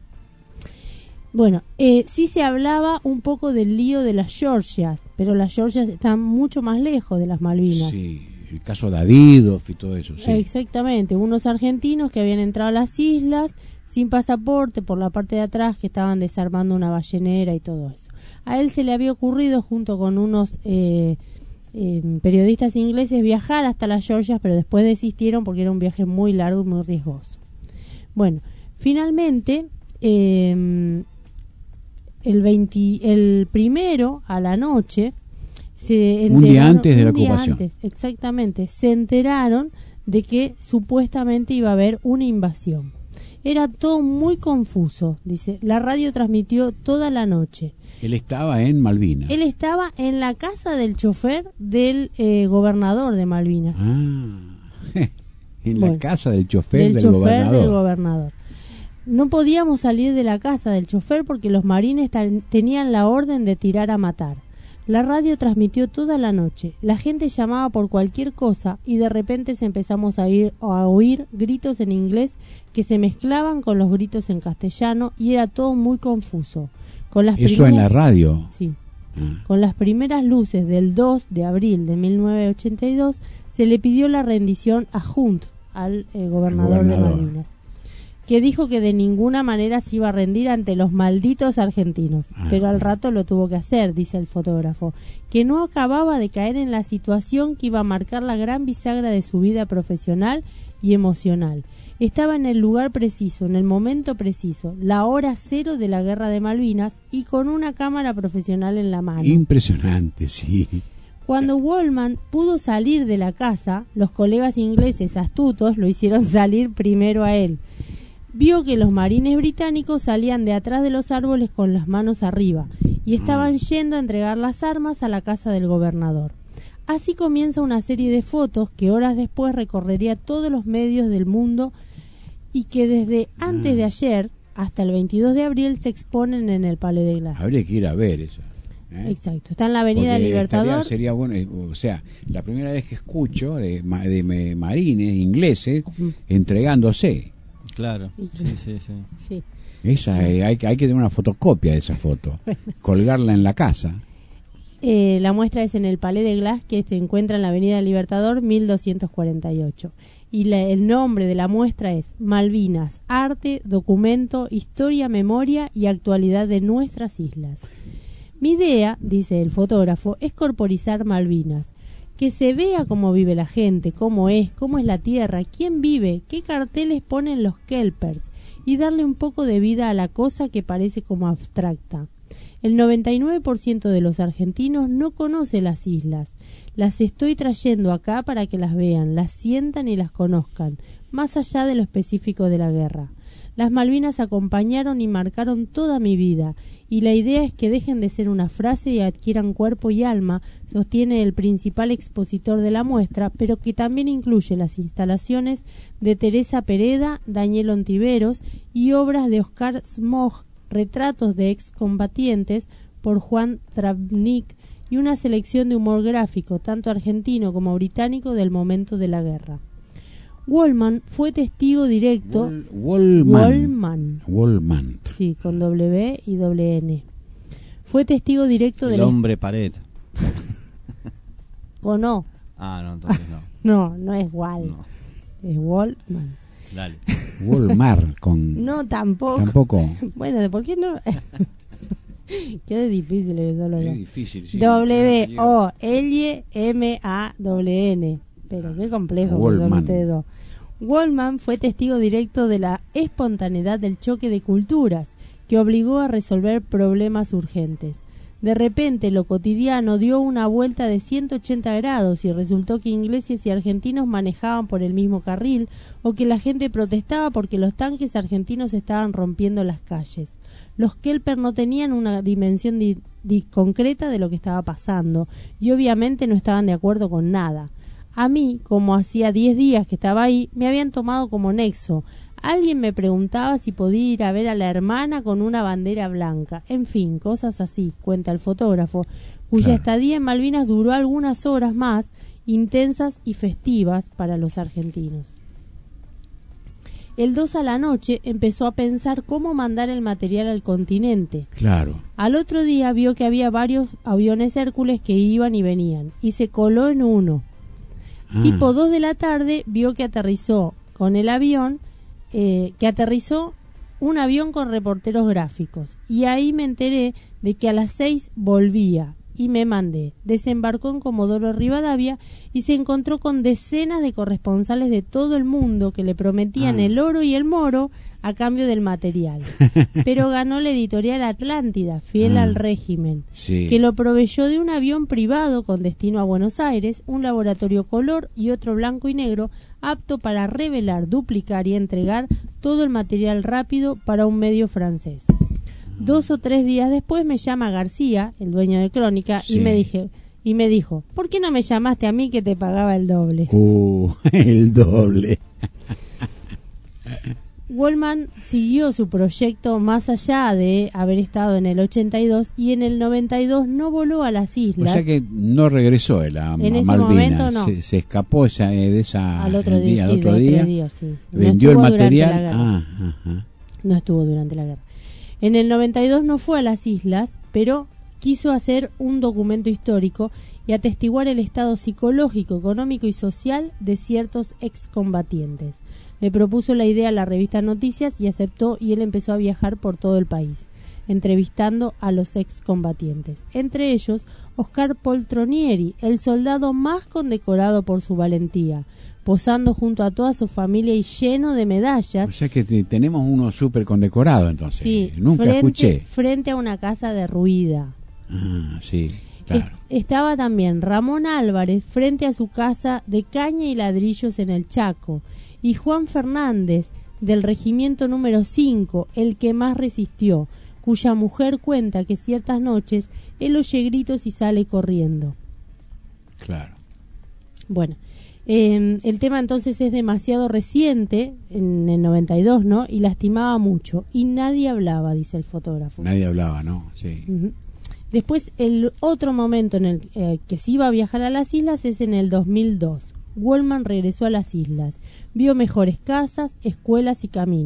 C: Bueno, eh, sí se hablaba un poco del lío de las Georgias, pero las Georgias están mucho más lejos de las Malvinas.
B: Sí, el caso Davidoff y todo eso, sí.
C: Exactamente, unos argentinos que habían entrado a las islas sin pasaporte por la parte de atrás, que estaban desarmando una ballenera y todo eso. A él se le había ocurrido, junto con unos eh, eh, periodistas ingleses, viajar hasta las Georgias, pero después desistieron porque era un viaje muy largo y muy riesgoso. Bueno, finalmente... Eh, El, veinte, el primero a la noche se
B: un día antes de la ocupación
C: antes, exactamente se enteraron de que supuestamente iba a haber una invasión. Era todo muy confuso, dice. La radio transmitió toda la noche.
B: Él estaba en Malvinas.
C: Él estaba en la casa del chofer del eh, gobernador de Malvinas.
B: Ah, en
C: bueno,
B: la casa del chofer
C: del,
B: del
C: chofer
B: gobernador.
C: del gobernador. No podíamos salir de la casa del chofer porque los marines tan, tenían la orden de tirar a matar. La radio transmitió toda la noche. La gente llamaba por cualquier cosa y de repente se empezamos a oír, a oír gritos en inglés que se mezclaban con los gritos en castellano y era todo muy confuso. Con las
B: Eso
C: primeras,
B: en la radio.
C: Sí. Ah. Con las primeras luces del dos de abril de mil novecientos ochenta y dos se le pidió la rendición a Hunt, al eh, gobernador, gobernador de Malvinas, que dijo que de ninguna manera se iba a rendir ante los malditos argentinos, ah, pero al rato lo tuvo que hacer, dice el fotógrafo, que no acababa de caer en la situación que iba a marcar la gran bisagra de su vida profesional y emocional. Estaba en el lugar preciso, en el momento preciso, la hora cero de la guerra de Malvinas y con una cámara profesional en la mano.
B: Impresionante, sí.
C: Cuando Wallman pudo salir de la casa, los colegas ingleses astutos lo hicieron salir primero a él. Vio que los marines británicos salían de atrás de los árboles con las manos arriba y estaban yendo a entregar las armas a la casa del gobernador. Así comienza una serie de fotos que horas después recorrería todos los medios del mundo y que desde antes de ayer hasta el veintidós de abril se exponen en el Palais de Glace.
B: Habría que ir a ver eso. ¿eh?
C: Exacto, está en la Avenida
B: Porque
C: Libertador.
B: Estaría, sería bueno, o sea, la primera vez que escucho de, de marines ingleses uh-huh. entregándose.
D: Claro, sí, sí, sí.
C: sí.
B: Esa, eh, hay, hay que tener una fotocopia de esa foto, bueno. colgarla en la casa.
C: Eh, la muestra es en el Palais de Glace, que se encuentra en la Avenida Libertador mil doscientos cuarenta y ocho. Y la, el nombre de la muestra es Malvinas, arte, documento, historia, memoria y actualidad de nuestras islas. Mi idea, dice el fotógrafo, es corporizar Malvinas. que se vea cómo vive la gente, cómo es, cómo es la tierra, quién vive, qué carteles ponen los kelpers, y darle un poco de vida a la cosa que parece como abstracta. El noventa y nueve por ciento de los argentinos no conoce las islas. Las estoy trayendo acá para que las vean, las sientan y las conozcan, más allá de lo específico de la guerra. Las Malvinas acompañaron y marcaron toda mi vida, y la idea es que dejen de ser una frase y adquieran cuerpo y alma, sostiene el principal expositor de la muestra, pero que también incluye las instalaciones de Teresa Pereda, Daniel Ontiveros y obras de Oscar Smog, retratos de excombatientes por Juan Travnik y una selección de humor gráfico, tanto argentino como británico, del momento de la guerra. Wallman fue testigo directo.
B: Wallman.
C: Wallman.
B: Wallman.
C: Sí, con W y doble N. Fue testigo directo
D: del
C: de
D: hombre pared.
C: ¿O no?
D: Ah, no, entonces no.
C: No, no es Wall.
D: No.
C: Es Wallman.
D: Dale.
B: Walmart con.
C: No, tampoco.
B: Tampoco.
C: Bueno, ¿por qué no? Qué difícil es solo.
B: Es difícil, sí.
C: W O L M A W N. Pero qué complejo que son ustedes dos. Wallman fue testigo directo de la espontaneidad del choque de culturas que obligó a resolver problemas urgentes. De repente lo cotidiano dio una vuelta de ciento ochenta grados y resultó que ingleses y argentinos manejaban por el mismo carril, o que la gente protestaba porque los tanques argentinos estaban rompiendo las calles. Los kelper no tenían una dimensión di- di- concreta de lo que estaba pasando y obviamente no estaban de acuerdo con nada. A mí, como hacía diez días que estaba ahí, me habían tomado como nexo. Alguien me preguntaba si podía ir a ver a la hermana con una bandera blanca. En fin, cosas así, cuenta el fotógrafo, cuya
B: Claro.
C: estadía en Malvinas duró algunas horas más, intensas y festivas para los argentinos. El dos a la noche empezó a pensar cómo mandar el material al continente.
B: Claro.
C: Al otro día vio que había varios aviones Hércules que iban y venían, y se coló en uno.
B: Ah.
C: Tipo dos de la tarde vio que aterrizó con el avión, eh, que aterrizó un avión con reporteros gráficos. Y ahí me enteré de que a las seis volvía y me mandé. Desembarcó en Comodoro Rivadavia y se encontró con decenas de corresponsales de todo el mundo que le prometían
B: Ah.
C: el oro y el moro a cambio del material. Pero ganó la editorial Atlántida, fiel
B: Ah.
C: al régimen,
B: Sí.
C: que lo proveyó de un avión privado con destino a Buenos Aires, un laboratorio color y otro blanco y negro, apto para revelar, duplicar y entregar todo el material rápido para un medio francés. Dos o tres días después me llama García, el dueño de Crónica,
B: Sí.
C: y me dije y me dijo, ¿por qué no me llamaste a mí que te pagaba el doble?
B: Uh, el doble.
C: Wallman siguió su proyecto más allá de haber estado en el ochenta y dos y en el noventa y dos no voló a las
B: O
C: islas.
B: sea que no regresó él a,
C: En
B: a
C: ese
B: Malvinas.
C: momento no.
B: Se, se escapó esa, eh, de esa
C: al otro
B: el
C: día,
B: al
C: sí,
B: otro
C: de
B: día.
C: otro día, sí. No
B: Vendió el
C: estuvo durante
B: material.
C: la guerra.
B: Ah, ajá.
C: No estuvo durante la guerra. En el noventa y dos no fue a las islas, pero quiso hacer un documento histórico y atestiguar el estado psicológico, económico y social de ciertos excombatientes. Le propuso la idea a la revista Noticias y aceptó, y él empezó a viajar por todo el país, entrevistando a los excombatientes. Entre ellos, Oscar Poltronieri, el soldado más condecorado por su valentía, posando junto a toda su familia y lleno de medallas.
B: O sea que te- tenemos uno súper condecorado entonces.
C: Sí,
B: Nunca
C: frente,
B: escuché.
C: frente a una casa derruida.
B: Ah, sí, claro.
C: Es- estaba también Ramón Álvarez frente a su casa de caña y ladrillos en el Chaco, y Juan Fernández del regimiento número cinco, el que más resistió, cuya mujer cuenta que ciertas noches él oye gritos y sale corriendo.
B: Claro.
C: Bueno, eh, el tema entonces es demasiado reciente, en el noventa y dos, ¿no? Y lastimaba mucho, y nadie hablaba, dice el fotógrafo.
B: Nadie hablaba, ¿no? Sí.
C: Ujú. Después, el otro momento en el eh, que se iba a viajar a las islas es en el dos mil dos. Wallman regresó a las islas, vio mejores casas, escuelas y caminos.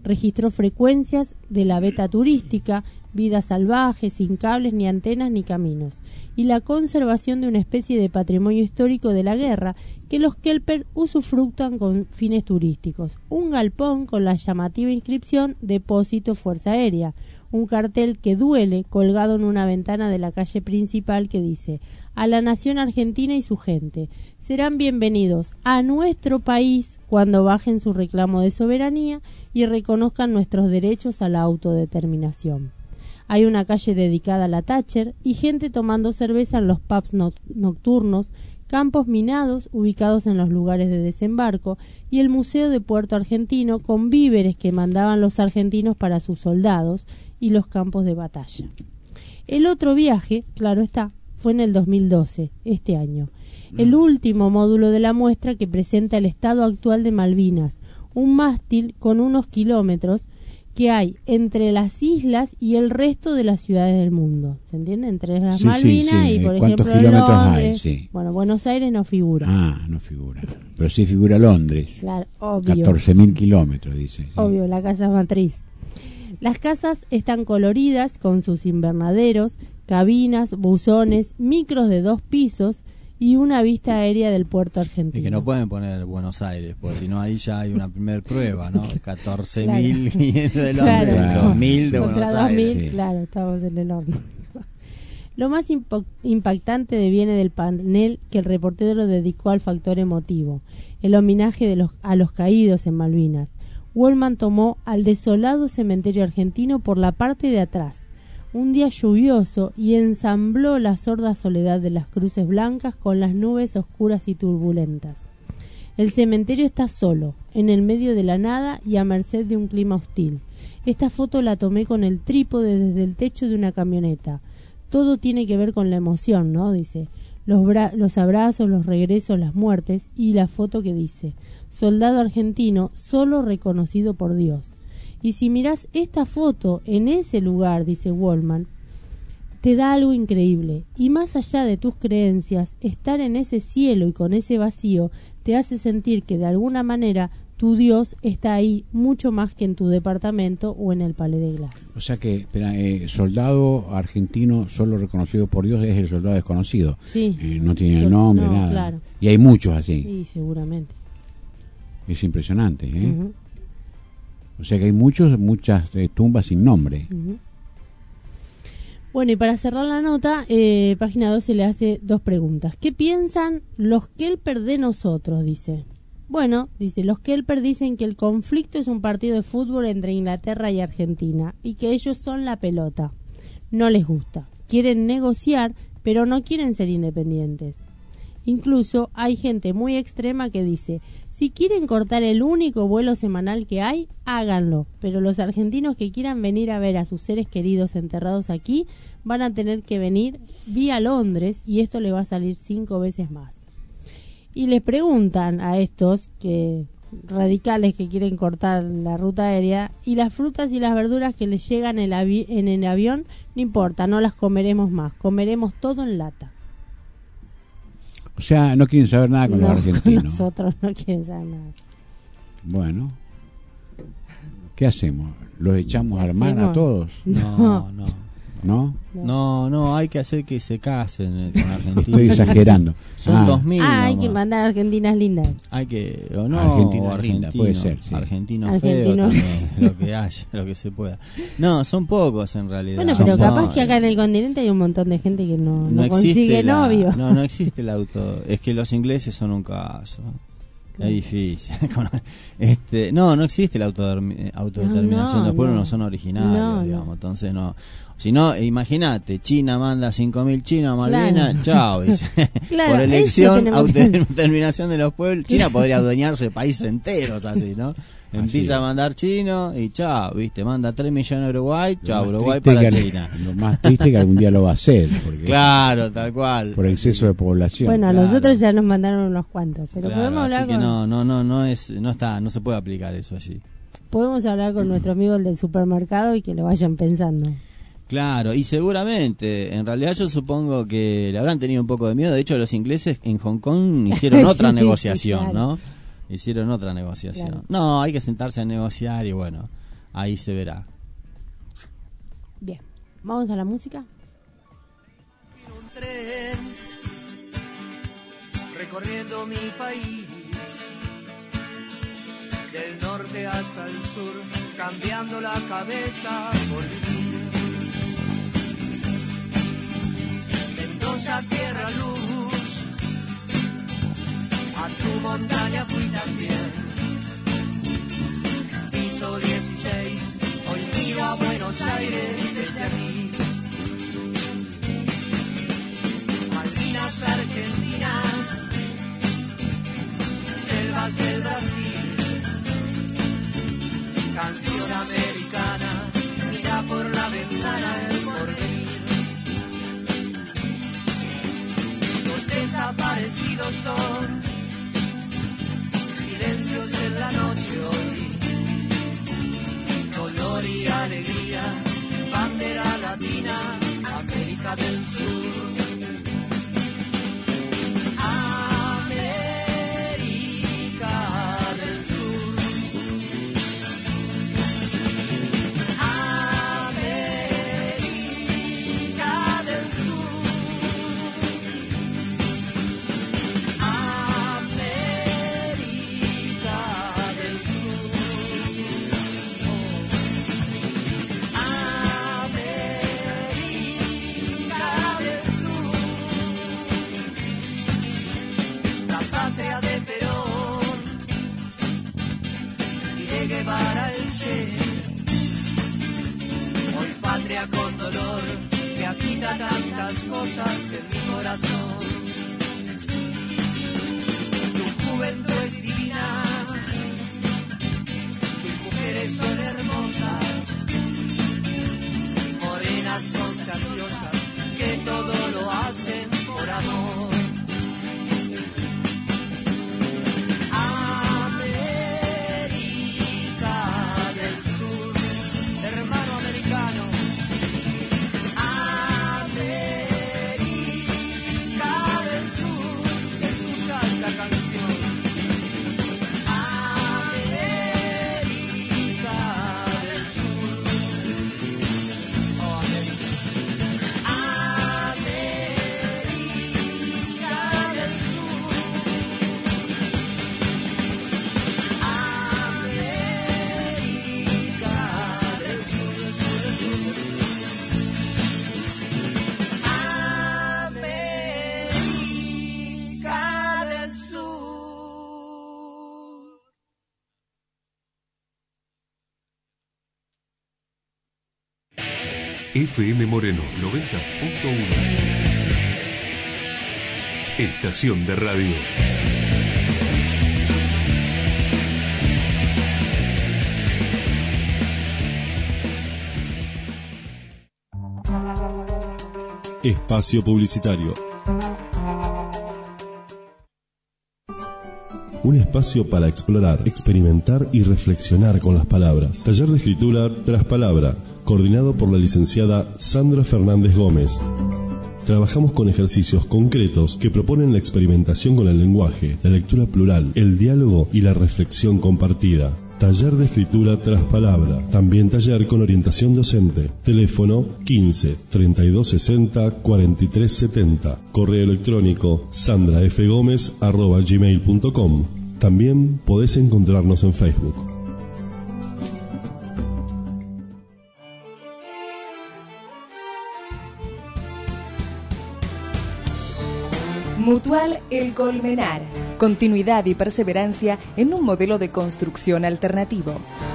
C: registró frecuencias de la beta turística, vida salvaje, sin cables, ni antenas, ni caminos, y la conservación de una especie de patrimonio histórico de la guerra que los kelper usufructan con fines turísticos. Un galpón con la llamativa inscripción Depósito Fuerza Aérea, un cartel que duele colgado en una ventana de la calle principal que dice: a la nación argentina y su gente, serán bienvenidos a nuestro país cuando bajen su reclamo de soberanía y reconozcan nuestros derechos a la autodeterminación. Hay una calle dedicada a la Thatcher y gente tomando cerveza en los pubs no- nocturnos, campos minados ubicados en los lugares de desembarco y el Museo de Puerto Argentino con víveres que mandaban los argentinos para sus soldados y los campos de batalla. El otro viaje, claro está, fue en el dos mil doce, este año. El último módulo de la muestra que presenta el estado actual de Malvinas, un mástil con unos kilómetros que hay entre las islas y el resto de las ciudades del mundo. ¿Se entiende? Entre las
B: Sí,
C: Malvinas
B: sí, sí.
C: y, por
B: ¿Cuántos
C: ejemplo,
B: kilómetros hay?
C: Londres.
B: Sí.
C: Bueno, Buenos Aires no figura.
B: Ah, no figura. Pero sí figura Londres.
C: Claro, obvio.
B: catorce mil kilómetros, dice. Sí.
C: Obvio, la casa matriz. Las casas están coloridas con sus invernaderos, cabinas, buzones, micros de dos pisos y una vista aérea del puerto argentino.
D: Y que no pueden poner Buenos Aires, porque si no ahí ya hay una primer prueba, ¿no? catorce mil quinientos de Londres,
C: Claro.
D: dos mil de
C: Contra
D: Buenos
C: dos mil,
D: Aires.
B: Sí.
C: claro, estamos en el horno. Lo más impo- impactante deviene del panel que el reportero dedicó al factor emotivo, el homenaje de los, a los caídos en Malvinas. Wallman tomó al desolado cementerio argentino por la parte de atrás, un día lluvioso, y ensambló la sorda soledad de las cruces blancas con las nubes oscuras y turbulentas. El cementerio está solo, en el medio de la nada y a merced de un clima hostil. Esta foto la tomé con el trípode desde el techo de una camioneta. Todo tiene que ver con la emoción, ¿no? Dice, los, bra- los abrazos, los regresos, las muertes, y la foto que dice, soldado argentino, solo reconocido por Dios. Y si mirás esta foto en ese lugar, dice Wallman, te da algo increíble. Y más allá de tus creencias, estar en ese cielo y con ese vacío te hace sentir que de alguna manera tu Dios está ahí mucho más que en tu departamento o en el Palais de Glace.
B: O sea que, espera, eh, soldado argentino solo reconocido por Dios es el soldado desconocido.
C: Sí.
B: Eh, no tiene el
C: Sol-
B: nombre,
C: no,
B: nada.
C: claro.
B: Y hay muchos así.
C: Sí, seguramente.
B: Es impresionante, ¿eh?
C: Ujú,
B: O sea que hay muchos, muchas eh, tumbas sin nombre.
C: ujú. Bueno, y para cerrar la nota, eh, página doce le hace dos preguntas. ¿Qué piensan los Kelper de nosotros? Dice. Bueno, dice, los Kelper dicen que el conflicto es un partido de fútbol entre Inglaterra y Argentina y que ellos son la pelota. No les gusta. Quieren negociar, pero no quieren ser independientes. Incluso hay gente muy extrema que dice, si quieren cortar el único vuelo semanal que hay, háganlo, pero los argentinos que quieran venir a ver a sus seres queridos enterrados aquí van a tener que venir vía Londres y esto le va a salir cinco veces más. Y les preguntan a estos que radicales que quieren cortar la ruta aérea, y las frutas y las verduras que les llegan en el, avi- en el avión, no importa, no las comeremos más, comeremos todo en lata.
B: O sea, no quieren saber nada con
C: No,
B: los argentinos.
C: nosotros no quieren saber nada.
B: Bueno, ¿qué hacemos? ¿Los echamos al mar a
C: hacemos?
B: todos?
D: No, no.
B: ¿No?
D: No, no, hay que hacer que se casen eh, con Argentina.
B: Estoy exagerando.
D: Son
B: Ah.
D: dos mil.
C: Ah, hay
D: nomás.
C: que mandar a argentinas lindas.
D: Hay que, o no,
B: Argentina
D: o
B: linda,
D: argentino,
B: puede ser, sí.
D: argentino,
C: Argentino.
D: feo también, lo que haya, lo que se pueda. No, son pocos en realidad.
C: Bueno, pero
D: No,
C: capaz que acá
D: eh,
C: en el continente hay un montón de gente que no, no,
D: no
C: consigue
D: existe la-
C: novio.
D: No, no existe el auto. Es que los ingleses son un caso. Es difícil. este, no, no existe la autodermi- autodeterminación.
C: No, no,
D: los pueblos no,
C: no.
D: son originarios,
C: No,
D: digamos.
C: no.
D: Entonces no. Si no, imagínate, China manda cinco mil chinos a Malvinas,
C: Claro.
D: chao. Dice.
C: Claro,
D: Por
C: eso
D: elección,
C: tenemos que-
D: autodeterminación de los pueblos. China podría adueñarse de países enteros así, ¿no? Empieza
B: es.
D: a mandar chinos y chao, ¿viste? Manda tres millones a Uruguay,
B: Lo
D: chao,
B: más
D: Uruguay
B: triste
D: para
B: que-
D: China.
B: Lo más triste es que algún día lo va a hacer. Porque
D: Claro, tal cual.
B: por exceso de población.
C: Bueno, a
D: claro.
C: nosotros ya nos mandaron unos cuantos, pero
D: Claro,
C: podemos hablar
D: así que
C: con
D: no, no, no, no es, no está, no se puede aplicar eso allí.
C: podemos hablar con nuestro amigo el del supermercado y que lo vayan pensando.
D: Claro, y seguramente, en realidad yo supongo que le habrán tenido un poco de miedo. De hecho, los ingleses en Hong Kong hicieron otra
C: Sí,
D: negociación,
C: claro.
D: ¿no? Hicieron otra negociación.
C: Claro.
D: No, hay que sentarse a negociar y bueno, ahí se verá.
C: Bien, vamos a la música.
E: Un tren recorriendo mi país, del norte hasta el sur, cambiando la cabeza por vivir. Mendoza, tierra, luz, a tu montaña fui también. Piso dieciséis, hoy miro a Buenos Aires desde aquí. Malvinas argentinas, selvas del Brasil, canción americana, mira por la ventana el porvenir. Los desaparecidos son silencios en la noche hoy, dolor y alegría, bandera latina, América del Sur. Hoy patria con dolor que agita tantas cosas en mi corazón. Tu juventud es divina, tus mujeres son hermosas, morenas contagiosas que todo lo hacen por amor.
F: F M Moreno noventa punto uno. Estación de radio.
A: Espacio publicitario. Un espacio para explorar, experimentar y reflexionar con las palabras. Taller de escritura tras palabra, coordinado por la licenciada Sandra Fernández Gómez. Trabajamos con ejercicios concretos que proponen la experimentación con el lenguaje, la lectura plural, el diálogo y la reflexión compartida. Taller de escritura tras palabra. También taller con orientación docente. Teléfono quince, treinta y dos sesenta, cuarenta y tres setenta. Correo electrónico sandrafgomez arroba gmail punto com. También podés encontrarnos en Facebook.
J: Mutual El Colmenar. Continuidad y perseverancia en un modelo de construcción alternativo.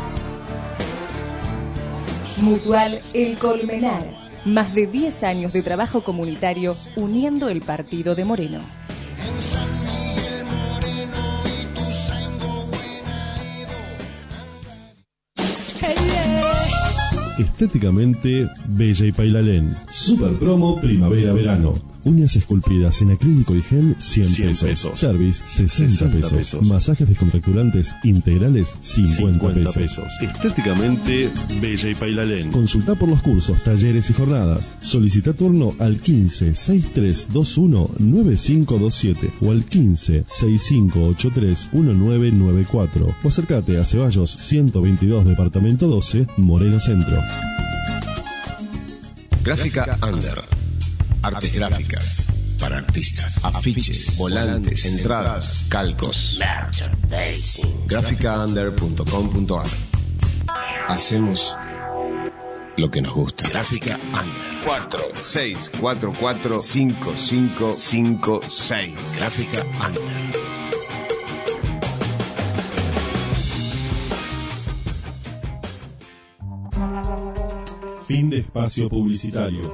J: Mutual El Colmenar. Más de diez años de trabajo comunitario uniendo el partido de Moreno.
A: Estéticamente bella y Pailalén. Super promo primavera-verano. Uñas esculpidas en acrílico y gel, cien pesos.
F: pesos.
A: Service, sesenta pesos.
F: pesos.
A: Masajes descontracturantes integrales, cincuenta,
F: cincuenta
A: pesos.
F: pesos. Estéticamente, bella y pailalén.
A: Consulta por los cursos, talleres y jornadas. Solicita turno al quince, sesenta y tres veintiuno, noventa y cinco veintisiete o al quince, sesenta y cinco ochenta y tres, diecinueve noventa y cuatro o acércate a Ceballos ciento veintidós, departamento doce, Moreno Centro.
N: Gráfica Under. Artes gráficas para artistas. Afiches, volantes, entradas, calcos. gráfica under punto com punto ar. Hacemos lo que nos gusta. Gráfica Under. cuatro seis cuatro cuatro cinco cinco cinco seis. Gráfica Under.
A: Fin de espacio publicitario.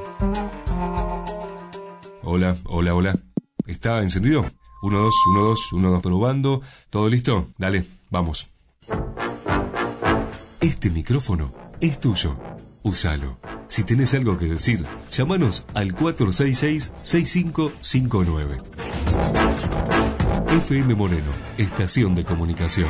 F: Hola, hola, hola. ¿Está encendido? uno, dos, uno, dos, uno, dos, probando. ¿Todo listo? Dale, vamos. Este micrófono es tuyo. Úsalo. Si tenés algo que decir, llámanos al cuatro seis seis, seis cinco cinco nueve. F M Moreno, estación de comunicación.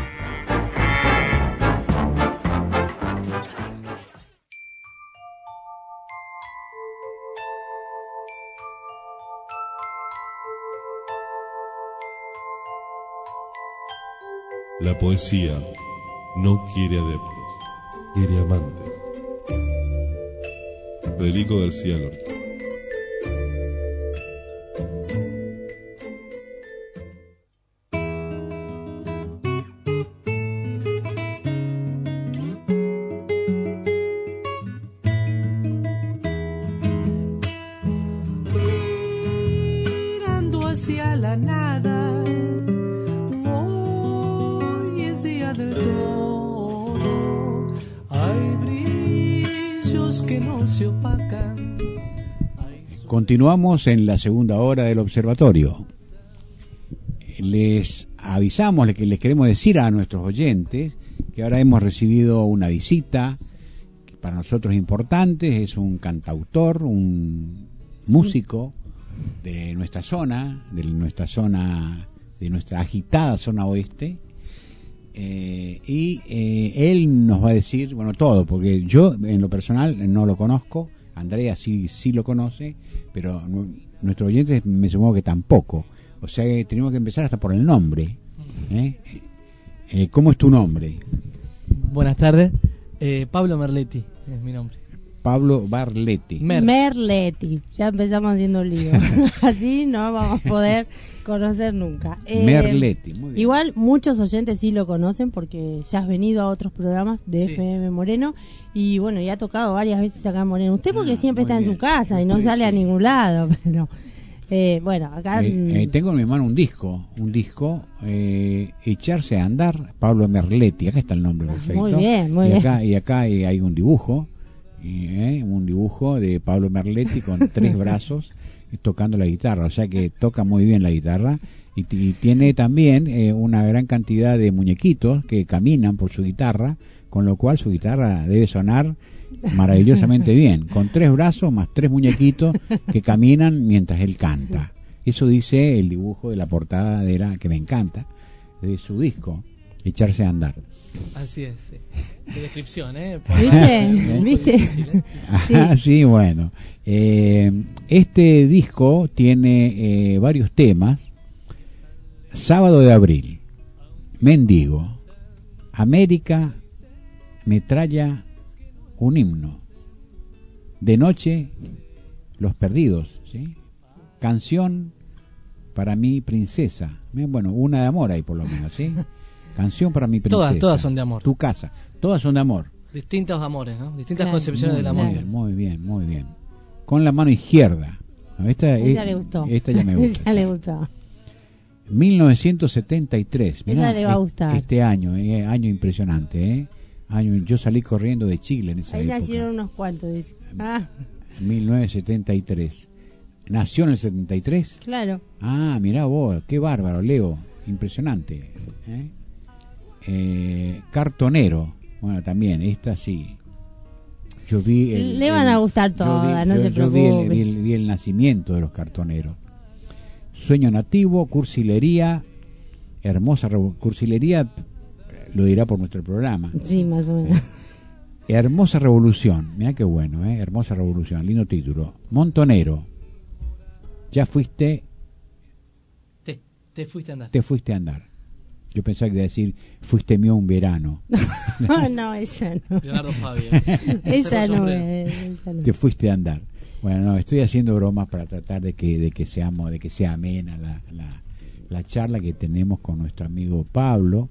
A: La poesía no quiere adeptos, quiere amantes. Federico García Lorca.
O: Mirando hacia la nada, hoy es día del todo. Hay brillos que no se opacan.
B: Continuamos en la segunda hora del observatorio. Les avisamos, que les queremos decir a nuestros oyentes que ahora hemos recibido una visita que para nosotros importante. Es un cantautor, un músico de nuestra zona, de nuestra zona, de nuestra agitada zona oeste. Eh, y eh, él nos va a decir, bueno, todo, porque yo en lo personal no lo conozco. Andrea sí, sí lo conoce, pero nu- nuestros oyentes me supongo que tampoco. O sea que tenemos que empezar hasta por el nombre. ¿eh? Eh, ¿Cómo es tu nombre?
P: Buenas tardes, eh, Pablo Merletti es mi nombre.
B: Pablo Barletti.
P: Mer.
C: Merletti. Ya empezamos haciendo lío. Así no vamos a poder conocer nunca. Eh,
B: Merletti, muy bien.
C: Igual muchos oyentes sí lo conocen porque ya has venido a otros programas de
P: Sí.
C: F M Moreno y bueno, ya ha tocado varias veces acá en Moreno. Usted porque
B: Ah,
C: siempre
B: muy
C: está en
B: bien.
C: su casa y no
B: Sí,
C: sale a
B: sí.
C: ningún lado, pero eh, bueno, acá
B: Eh, eh, tengo en mi mano un disco, un disco, eh, Echarse a andar, Pablo Merletti. Acá está el nombre perfecto.
C: Muy bien, muy
B: y
C: bien.
B: acá, y acá eh, hay un dibujo, y, eh, un dibujo de Pablo Merletti con tres brazos eh, tocando la guitarra. O sea que toca muy bien la guitarra y, t- y tiene también eh, una gran cantidad de muñequitos que caminan por su guitarra, con lo cual su guitarra debe sonar maravillosamente bien, con tres brazos más tres muñequitos que caminan mientras él canta. Eso dice el dibujo de la portada de la que me encanta, de su disco, Echarse a andar.
P: Así es, sí. Qué descripción, ¿eh?
C: ¿Viste? ¿Viste?
P: Difícil, ¿eh?
C: Sí.
B: Ah, sí, bueno. Eh, este disco tiene eh, varios temas. Sábado de abril, Mendigo, América, Metralla, un himno. De noche, Los perdidos, ¿sí? Canción para mi princesa. Eh, Bueno, una de amor ahí por lo menos, ¿sí? Canción para mi princesa.
P: Todas, todas son de amor.
B: Tu casa. Todas son de amor.
P: Distintos amores, ¿no? Distintas
C: Claro.
P: concepciones
B: Muy
P: del amor.
B: bien, muy bien, muy bien. Con la mano izquierda. No, esta,
C: Esa
B: es-
C: le gustó.
B: esta ya me gusta.
C: Esa le gustó.
B: mil novecientos setenta y tres. Mirá,
C: Esa le va a
B: es-
C: gustar.
B: Este año, eh, año impresionante, ¿eh? Año, yo salí corriendo de Chile en esa
C: Ahí
B: época.
C: nacieron unos cuantos, dice. Ah,
B: mil novecientos setenta y tres. ¿Nació en el setenta y tres?
C: claro.
B: Ah, mirá vos, qué bárbaro, Leo. Impresionante. ¿eh? Eh, cartonero. Bueno, también, esta sí. Yo vi el,
C: Le van
B: el-
C: a gustar
B: yo
C: todas,
B: vi-
C: no
B: yo-
C: se
B: yo vi el,
C: preocupe.
B: vi el- vi el nacimiento de los cartoneros. Sueño nativo, cursilería, hermosa revo- cursilería, lo dirá por nuestro programa.
C: Sí, más o menos.
B: Hermosa revolución, mira qué bueno, ¿eh? Hermosa revolución, lindo título. Montonero, ya fuiste,
P: Te, te fuiste a andar.
B: te fuiste a andar. Yo pensaba que iba a decir, fuiste mío un verano.
C: No, esa no.
P: Leonardo Fabio.
C: Esa
P: Cerro
C: no
P: sombrero.
C: es. Esa no.
B: Te fuiste a andar. Bueno, no, estoy haciendo bromas para tratar de que de que seamos, de que sea amena la, la, la charla que tenemos con nuestro amigo Pablo.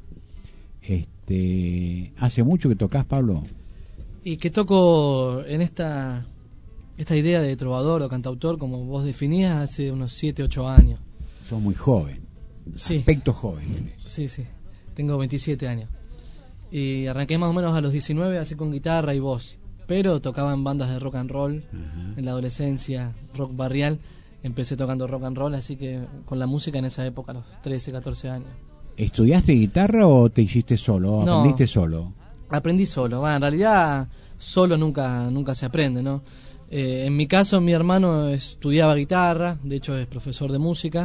B: Este, ¿hace mucho que tocas, Pablo?
P: Y que toco en esta esta idea de trovador o cantautor, como vos definías, hace unos siete, ocho años.
B: Sos muy joven.
P: Sí.
B: Aspecto joven. tenés.
P: Sí, sí. Tengo veintisiete años. Y arranqué más o menos a los diecinueve, así con guitarra y voz. Pero tocaba en bandas de rock and roll,
B: Ajá.
P: en la adolescencia, rock barrial. Empecé tocando rock and roll, así que con la música en esa época, a los trece, catorce años.
B: ¿Estudiaste guitarra o te hiciste solo? ¿O
P: No.
B: aprendiste solo?
P: Aprendí solo. Bueno, en realidad, solo nunca, nunca se aprende, ¿no? Eh, en mi caso, mi hermano estudiaba guitarra, de hecho es profesor de música.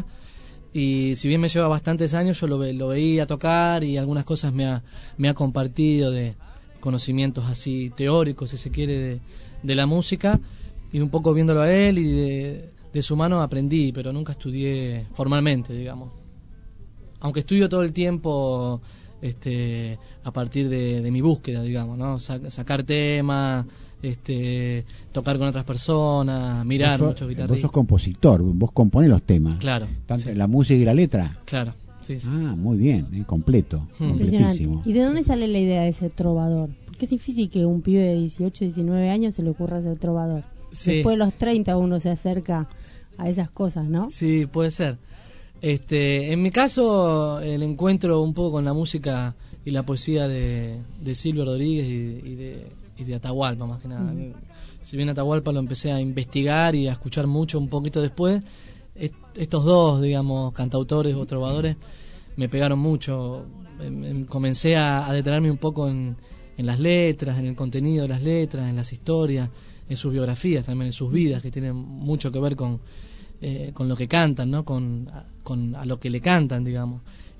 P: Y si bien me lleva bastantes años, yo lo, ve- lo veía tocar y algunas cosas me ha, me ha compartido de conocimientos así teóricos, si se quiere, de, de la música. Y un poco viéndolo a él y de, de su mano aprendí, pero nunca estudié formalmente, digamos. Aunque estudio todo el tiempo este, a partir de, de mi búsqueda, digamos, ¿no? Sa- sacar temas, este, tocar con otras personas, mirar
B: Vos sos-
P: muchos
B: Vos
P: guitarristas.
B: sos compositor, vos componés los temas.
P: Claro,
B: Tanto
P: sí.
B: la música y la letra.
P: Claro, sí, sí.
B: Ah, muy bien, eh, completo,
P: Hmm.
C: Impresionante.
B: completísimo.
C: ¿Y de dónde sale la idea de ser trovador? Porque es difícil que un pibe de dieciocho, diecinueve años se le ocurra ser trovador.
P: Sí.
C: Después de los treinta uno se acerca a esas cosas, ¿no?
P: Sí, puede ser. Este, en mi caso, el encuentro un poco con la música y la poesía de, de Silvio Rodríguez y, y de, y de Atahualpa, más que nada.
C: Ujú.
P: Si bien Atahualpa lo empecé a investigar y a escuchar mucho un poquito después, est- estos dos, digamos, cantautores o trovadores, me pegaron mucho. Em- em- Comencé a, a detenerme un poco en, en las letras, en el contenido de las letras, en las historias, en sus biografías, también en sus vidas, que tienen mucho que ver con, eh, con lo que cantan, ¿no? Con, a, con a lo que le cantan, digamos.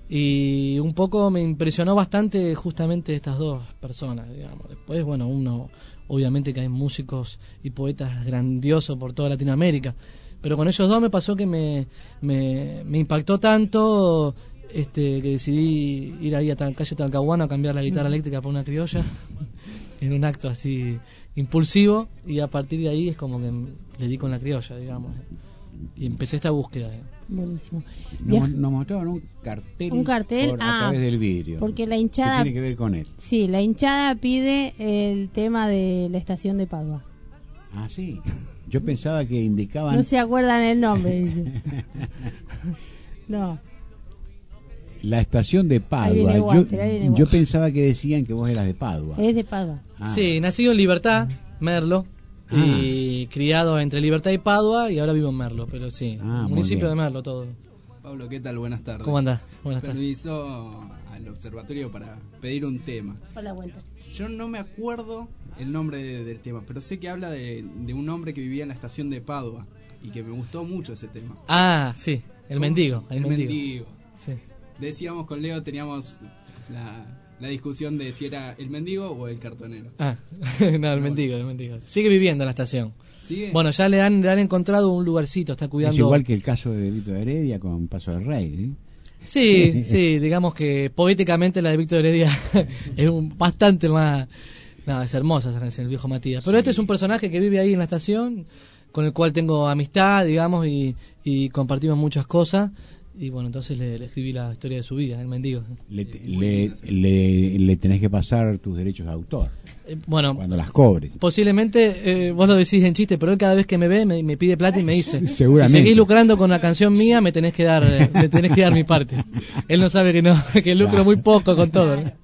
P: Y un poco me impresionó bastante justamente estas dos personas, digamos. Después, bueno, uno, obviamente que hay músicos y poetas grandiosos por toda Latinoamérica, pero con ellos dos me pasó que me, me, me impactó tanto este, que decidí ir ahí a tal, calle Talcahuano a cambiar la guitarra eléctrica por una criolla en un acto así impulsivo, y a partir de ahí es como que le di con la criolla, digamos, y empecé esta búsqueda.
C: Buenísimo.
B: Nos,
C: Viaj-
B: nos mostraron un cartel,
C: Un cartel,
B: por-
C: ah,
B: a través del vidrio.
C: porque la hinchada-
B: ¿Qué tiene que ver con él?
C: Sí, la hinchada pide el tema de la estación de Padua.
B: Ah, sí. Yo pensaba que indicaban...
C: No se acuerdan el nombre, dice. No.
B: La estación de
C: Ahí
B: Padua.
C: viene
B: Yo,
C: Walter, ahí viene
B: yo
C: Walter.
B: pensaba que decían que vos eras de Padua.
C: Es de Padua.
B: Ah.
P: Sí, nacido en Libertad, Merlo, y criado entre Libertad y Padua, y ahora vivo en Merlo, pero sí,
B: Ah, muy
P: municipio
B: bien.
P: de Merlo todo.
Q: Pablo, ¿qué tal? Buenas tardes.
P: ¿Cómo andás? Buenas tardes.
Q: Permiso al observatorio para pedir un tema.
C: Hola, Walter.
Q: Yo no me acuerdo el nombre de- del tema, pero sé que habla de, de un hombre que vivía en la estación de Padua y que me gustó mucho ese tema.
P: Ah, sí, el mendigo, el,
Q: El
P: mendigo.
Q: mendigo.
P: Sí.
Q: Decíamos con Leo, teníamos la, la discusión de si era el mendigo o el cartonero.
P: Ah, no, el mendigo, el mendigo. Sigue viviendo en la estación.
Q: ¿Sigue?
P: Bueno, ya le han, le han encontrado un lugarcito, está cuidando.
B: Es igual que el caso de Vito Heredia con Paso del Rey. ¿sí?
P: Sí, sí, digamos que poéticamente la de Víctor Heredia es un, bastante más... No, es hermosa esa canción, el viejo Matías. Pero este es un personaje que vive ahí en la estación, con el cual tengo amistad, digamos, y, y compartimos muchas cosas. Y bueno, entonces le, le escribí la historia de su vida, el mendigo.
B: Le, le, le, le tenés que pasar tus derechos de autor.
P: Eh, bueno,
B: cuando las cobres.
P: Posiblemente, eh, vos lo decís en chiste, pero él cada vez que me ve me, me pide plata y me dice,
B: Seguramente.
P: si seguís lucrando con la canción mía, me tenés que dar eh, me tenés que dar mi parte. Él no sabe que no, que lucro
B: Claro.
P: muy poco con todo, ¿no?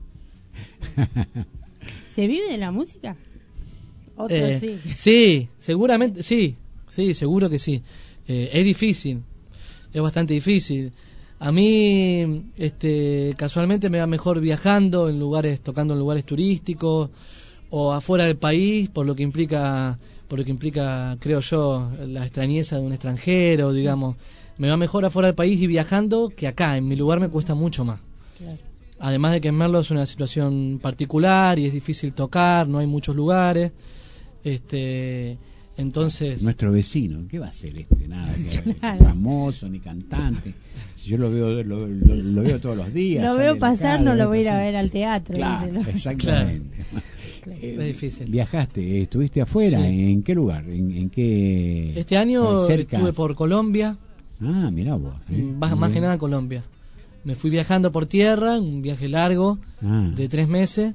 C: ¿Se vive de la música? Otro
P: Eh,
C: sí.
P: Sí, seguramente, sí, sí, seguro que sí. Eh, es difícil, es bastante difícil. A mí, este, casualmente me va mejor viajando en lugares, tocando en lugares turísticos, o afuera del país, por lo que implica, por lo que implica, creo yo, la extrañeza de un extranjero, digamos. Me va mejor afuera del país y viajando que acá. En mi lugar me cuesta mucho más.
C: Claro.
P: Además de que en Merlo es una situación particular y es difícil tocar, no hay muchos lugares. Este, entonces...
B: Nuestro vecino, ¿qué va a hacer este? Nada, que claro. famoso ni cantante. Yo lo veo lo, lo, lo veo todos los días.
C: Lo veo pasar,
B: cara,
C: no lo voy a ir a
B: pasar.
C: ver al teatro.
B: Claro,
C: dice, ¿no?
B: exactamente.
P: Claro. Eh, es difícil.
B: ¿Viajaste? ¿Estuviste afuera? Sí. ¿En qué lugar? ¿En, en qué?
P: Este año
B: cerca?
P: Estuve por Colombia.
B: Ah, mirá vos. ¿eh?
P: Más, más que nada Colombia. Me fui viajando por tierra, un viaje largo ah. de tres meses.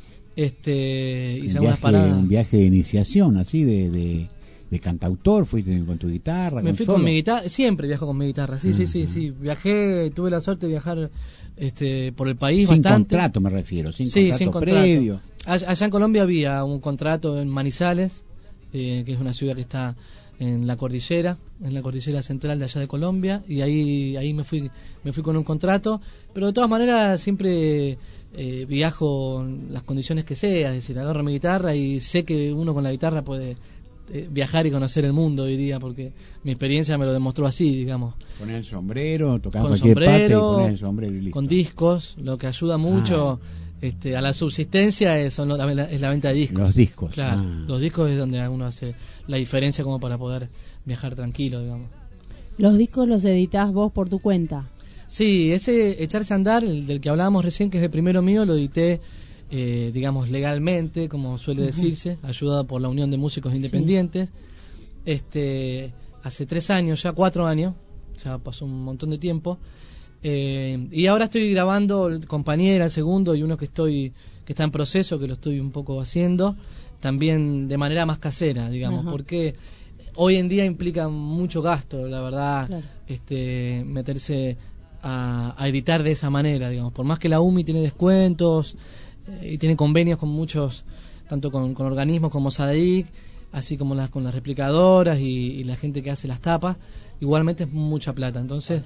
P: Este, hice algunas paradas.
B: Un viaje de iniciación, así de, de, de cantautor. ¿Fuiste con tu guitarra?
P: Me
B: con
P: fui
B: solo?
P: con mi guitarra. Siempre viajo con mi guitarra. Sí,
B: ah,
P: sí, sí,
B: ah.
P: sí. Viajé, tuve la suerte de viajar este, por el país
B: sin
P: bastante.
B: Contrato, me refiero. Sin
P: sí,
B: contrato
P: sin contrato.
B: previo.
P: Allá en Colombia había un contrato en Manizales, eh, que es una ciudad que está en la cordillera, en la cordillera central de allá de Colombia, y ahí ahí me fui me fui con un contrato, pero de todas maneras siempre eh, viajo en las condiciones que sea, es decir, agarro mi guitarra y sé que uno con la guitarra puede eh, viajar y conocer el mundo hoy día, porque mi experiencia me lo demostró así, digamos.
B: Poner el sombrero, tocar
P: con
B: cualquier
P: sombrero,
B: parte y poner el sombrero y listo.
P: Con discos, lo que ayuda mucho. Ah. Este, a la subsistencia es, son, es la venta de discos.
B: Los discos.
P: Claro,
B: ah.
P: los discos es donde uno hace la diferencia como para poder viajar tranquilo, digamos.
C: ¿Los discos los editás vos por tu cuenta?
P: Sí, ese Echarse a Andar, el del que hablábamos recién, que es el primero mío, lo edité, eh, digamos, legalmente, como suele uh-huh. decirse, ayudado por la Unión de Músicos Independientes. Sí. Este, hace tres años, ya cuatro años, ya pasó un montón de tiempo. Eh, y ahora estoy grabando el Compañera, el segundo, y uno que estoy que está en proceso, que lo estoy un poco haciendo, también de manera más casera, digamos, uh-huh. porque hoy en día implica mucho gasto, la verdad, claro. este meterse a, a editar de esa manera, digamos, por más que la U M I tiene descuentos eh, y tiene convenios con muchos, tanto con, con organismos como SADIC, así como las con las replicadoras y, y la gente que hace las tapas, igualmente es mucha plata, entonces...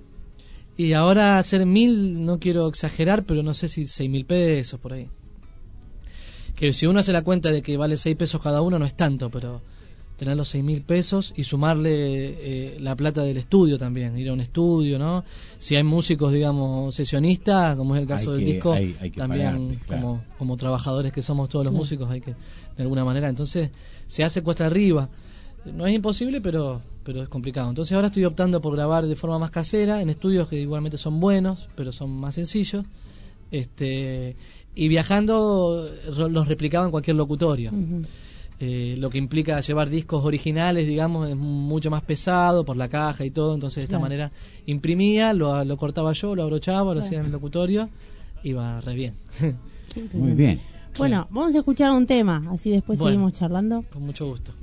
P: Y ahora hacer mil, no quiero exagerar, pero no sé si seis mil pesos por ahí. Que si uno hace la cuenta de que vale seis pesos cada uno, no es tanto, pero tener los seis mil pesos y sumarle eh, la plata del estudio también, ir a un estudio, ¿no? Si hay músicos, digamos, sesionistas, como es el caso
B: hay
P: del
B: que,
P: disco,
B: hay, hay que
P: también
B: pagarle, claro.
P: como, como trabajadores que somos todos los músicos, hay que, de alguna manera, entonces se hace cuesta arriba. No es imposible, pero pero es complicado. Entonces ahora estoy optando por grabar de forma más casera, en estudios que igualmente son buenos, pero son más sencillos. Este y viajando los replicaba en cualquier locutorio. Uh-huh. Eh, lo que implica llevar discos originales, digamos, es mucho más pesado por la caja y todo. Entonces de esta claro. manera imprimía, lo, lo cortaba yo, lo abrochaba, lo claro. hacía en el locutorio, iba re bien.
B: Muy bien.
C: Bueno, sí. Vamos a escuchar un tema, así después bueno, seguimos charlando.
P: Con mucho gusto.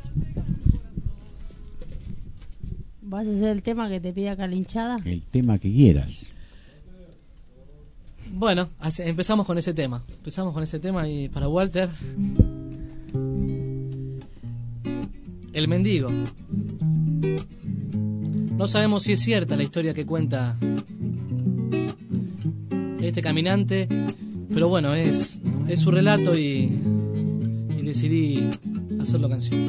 C: ¿Vas a hacer el tema que te pida Calinchada?
B: El tema que quieras.
P: Bueno, hace, empezamos con ese tema. Empezamos con ese tema y para Walter. El mendigo. No sabemos si es cierta la historia que cuenta este caminante, pero bueno, es, es su relato y, y decidí hacerlo canción.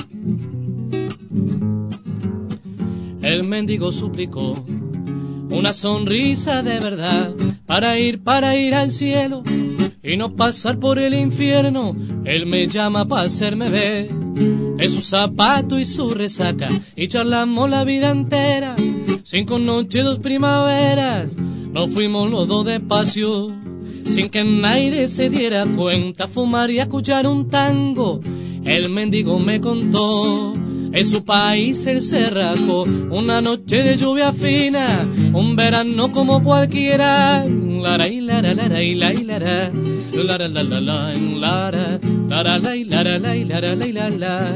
P: El mendigo suplicó una sonrisa de verdad para ir, para ir al cielo y no pasar por el infierno. Él me llama para hacerme ver en su zapato y su resaca y charlamos la vida entera. Cinco noches, dos primaveras, nos fuimos los dos despacio sin que nadie se diera cuenta, a fumar y a escuchar un tango. El mendigo me contó en su país el cerrajo, una noche de lluvia fina, un verano como cualquiera. Lara y lara lara y la y lara, lara la la la lara, lara la y lara la y lara la y la la.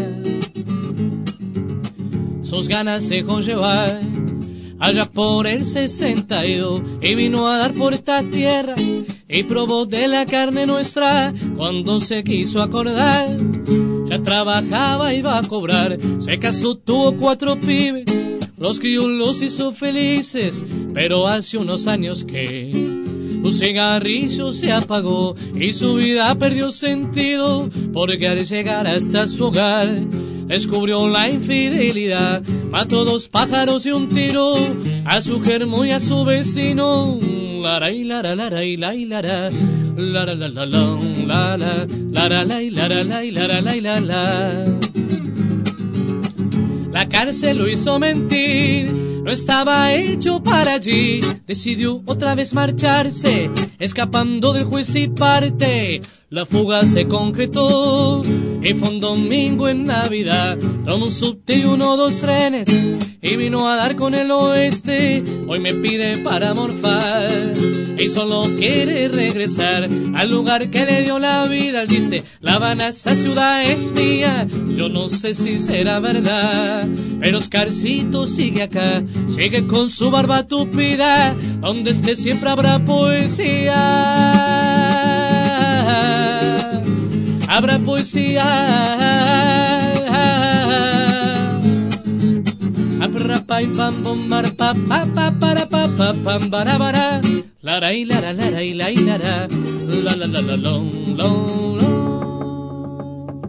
P: Sus ganas se dejó llevar allá por el sesenta y dos y vino a dar por esta tierra y probó de la carne nuestra. Cuando se quiso acordar, ya trabajaba, iba a cobrar, se casó, tuvo cuatro pibes, los crió, los hizo felices, pero hace unos años que su cigarrillo se apagó y su vida perdió sentido, porque al llegar hasta su hogar descubrió la infidelidad. Mató dos pájaros de un tiro, a su germo y a su vecino. Lara y lara, lara y la y lara, lara la la la la la, lara la y lara la y lara la y la la. La cárcel lo hizo mentir, no estaba hecho para allí. Decidió otra vez marcharse, escapando del juez y parte. La fuga se concretó y fue un domingo en Navidad. Tomó un subte y uno o dos trenes y vino a dar con el oeste. Hoy me pide para morfar y solo quiere regresar al lugar que le dio la vida. Él dice, La Habana, esa ciudad es mía. Yo no sé si será verdad, pero Oscarcito sigue acá, sigue con su barba tupida. Donde esté siempre habrá poesía. Habrá poesía. Aprapa y pam bom mar pa pa pa para pa pa pam bara bara. La ra y la ra la ra y la y la ra. La la la la long long long.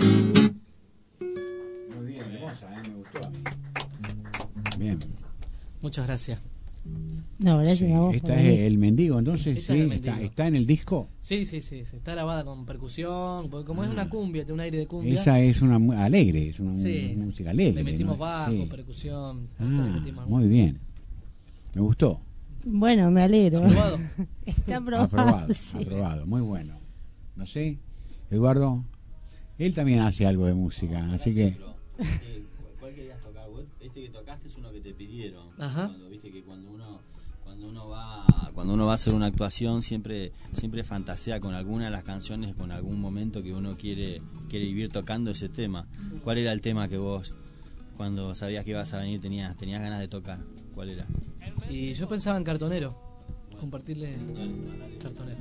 B: Muy bien, hermosa, ¿eh? Me gustó a mí. Bien.
P: Muchas gracias.
C: No, gracias
B: Sí,
C: a vos.
B: esta
C: por
B: es
C: venir.
B: el mendigo, entonces,
P: Esta
B: sí,
P: es el
B: está,
P: mendigo.
B: está en el disco.
P: Sí, sí, sí, sí, está grabada con percusión, porque como es una cumbia, tiene un aire de cumbia.
B: Esa es una mu- alegre, es una,
P: Sí,
B: una música alegre.
P: le metimos
B: ¿no?
P: bajo,
B: Sí.
P: percusión.
B: Ah,
P: le metimos
B: muy bien. Me gustó.
C: Bueno, me alegro.
P: ¿Aprobado?
C: Está aprobado.
B: Aprobado,
C: sí.
B: aprobado, muy bueno. No sé, Eduardo, él también hace algo de música, así que...
D: ¿Cuál querías tocar? Vos, este que tocaste es uno que te pidieron.
P: Ajá.
D: Cuando viste que cuando uno cuando uno va cuando uno va a hacer una actuación siempre siempre fantasea con alguna de las canciones, con algún momento que uno quiere quiere vivir tocando ese tema. ¿Cuál era el tema que vos cuando sabías que ibas a venir tenías tenías ganas de tocar? ¿Cuál era?
P: Y yo pensaba en Cartonero, compartirle Cartonero.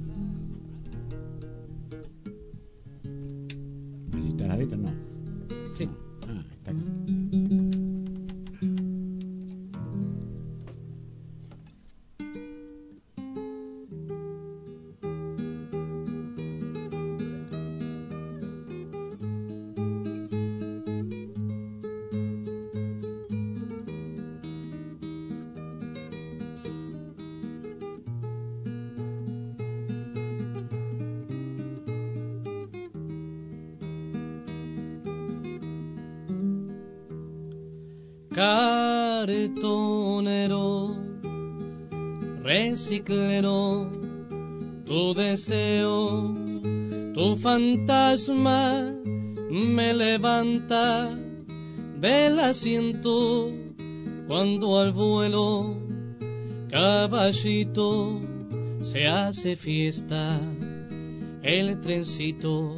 B: ¿Necesitas la letra? No.
P: Sí.
B: Ah, está acá.
P: Cartonero, reciclero, tu deseo, tu fantasma me levanta del asiento cuando al vuelo, caballito, se hace fiesta el trencito.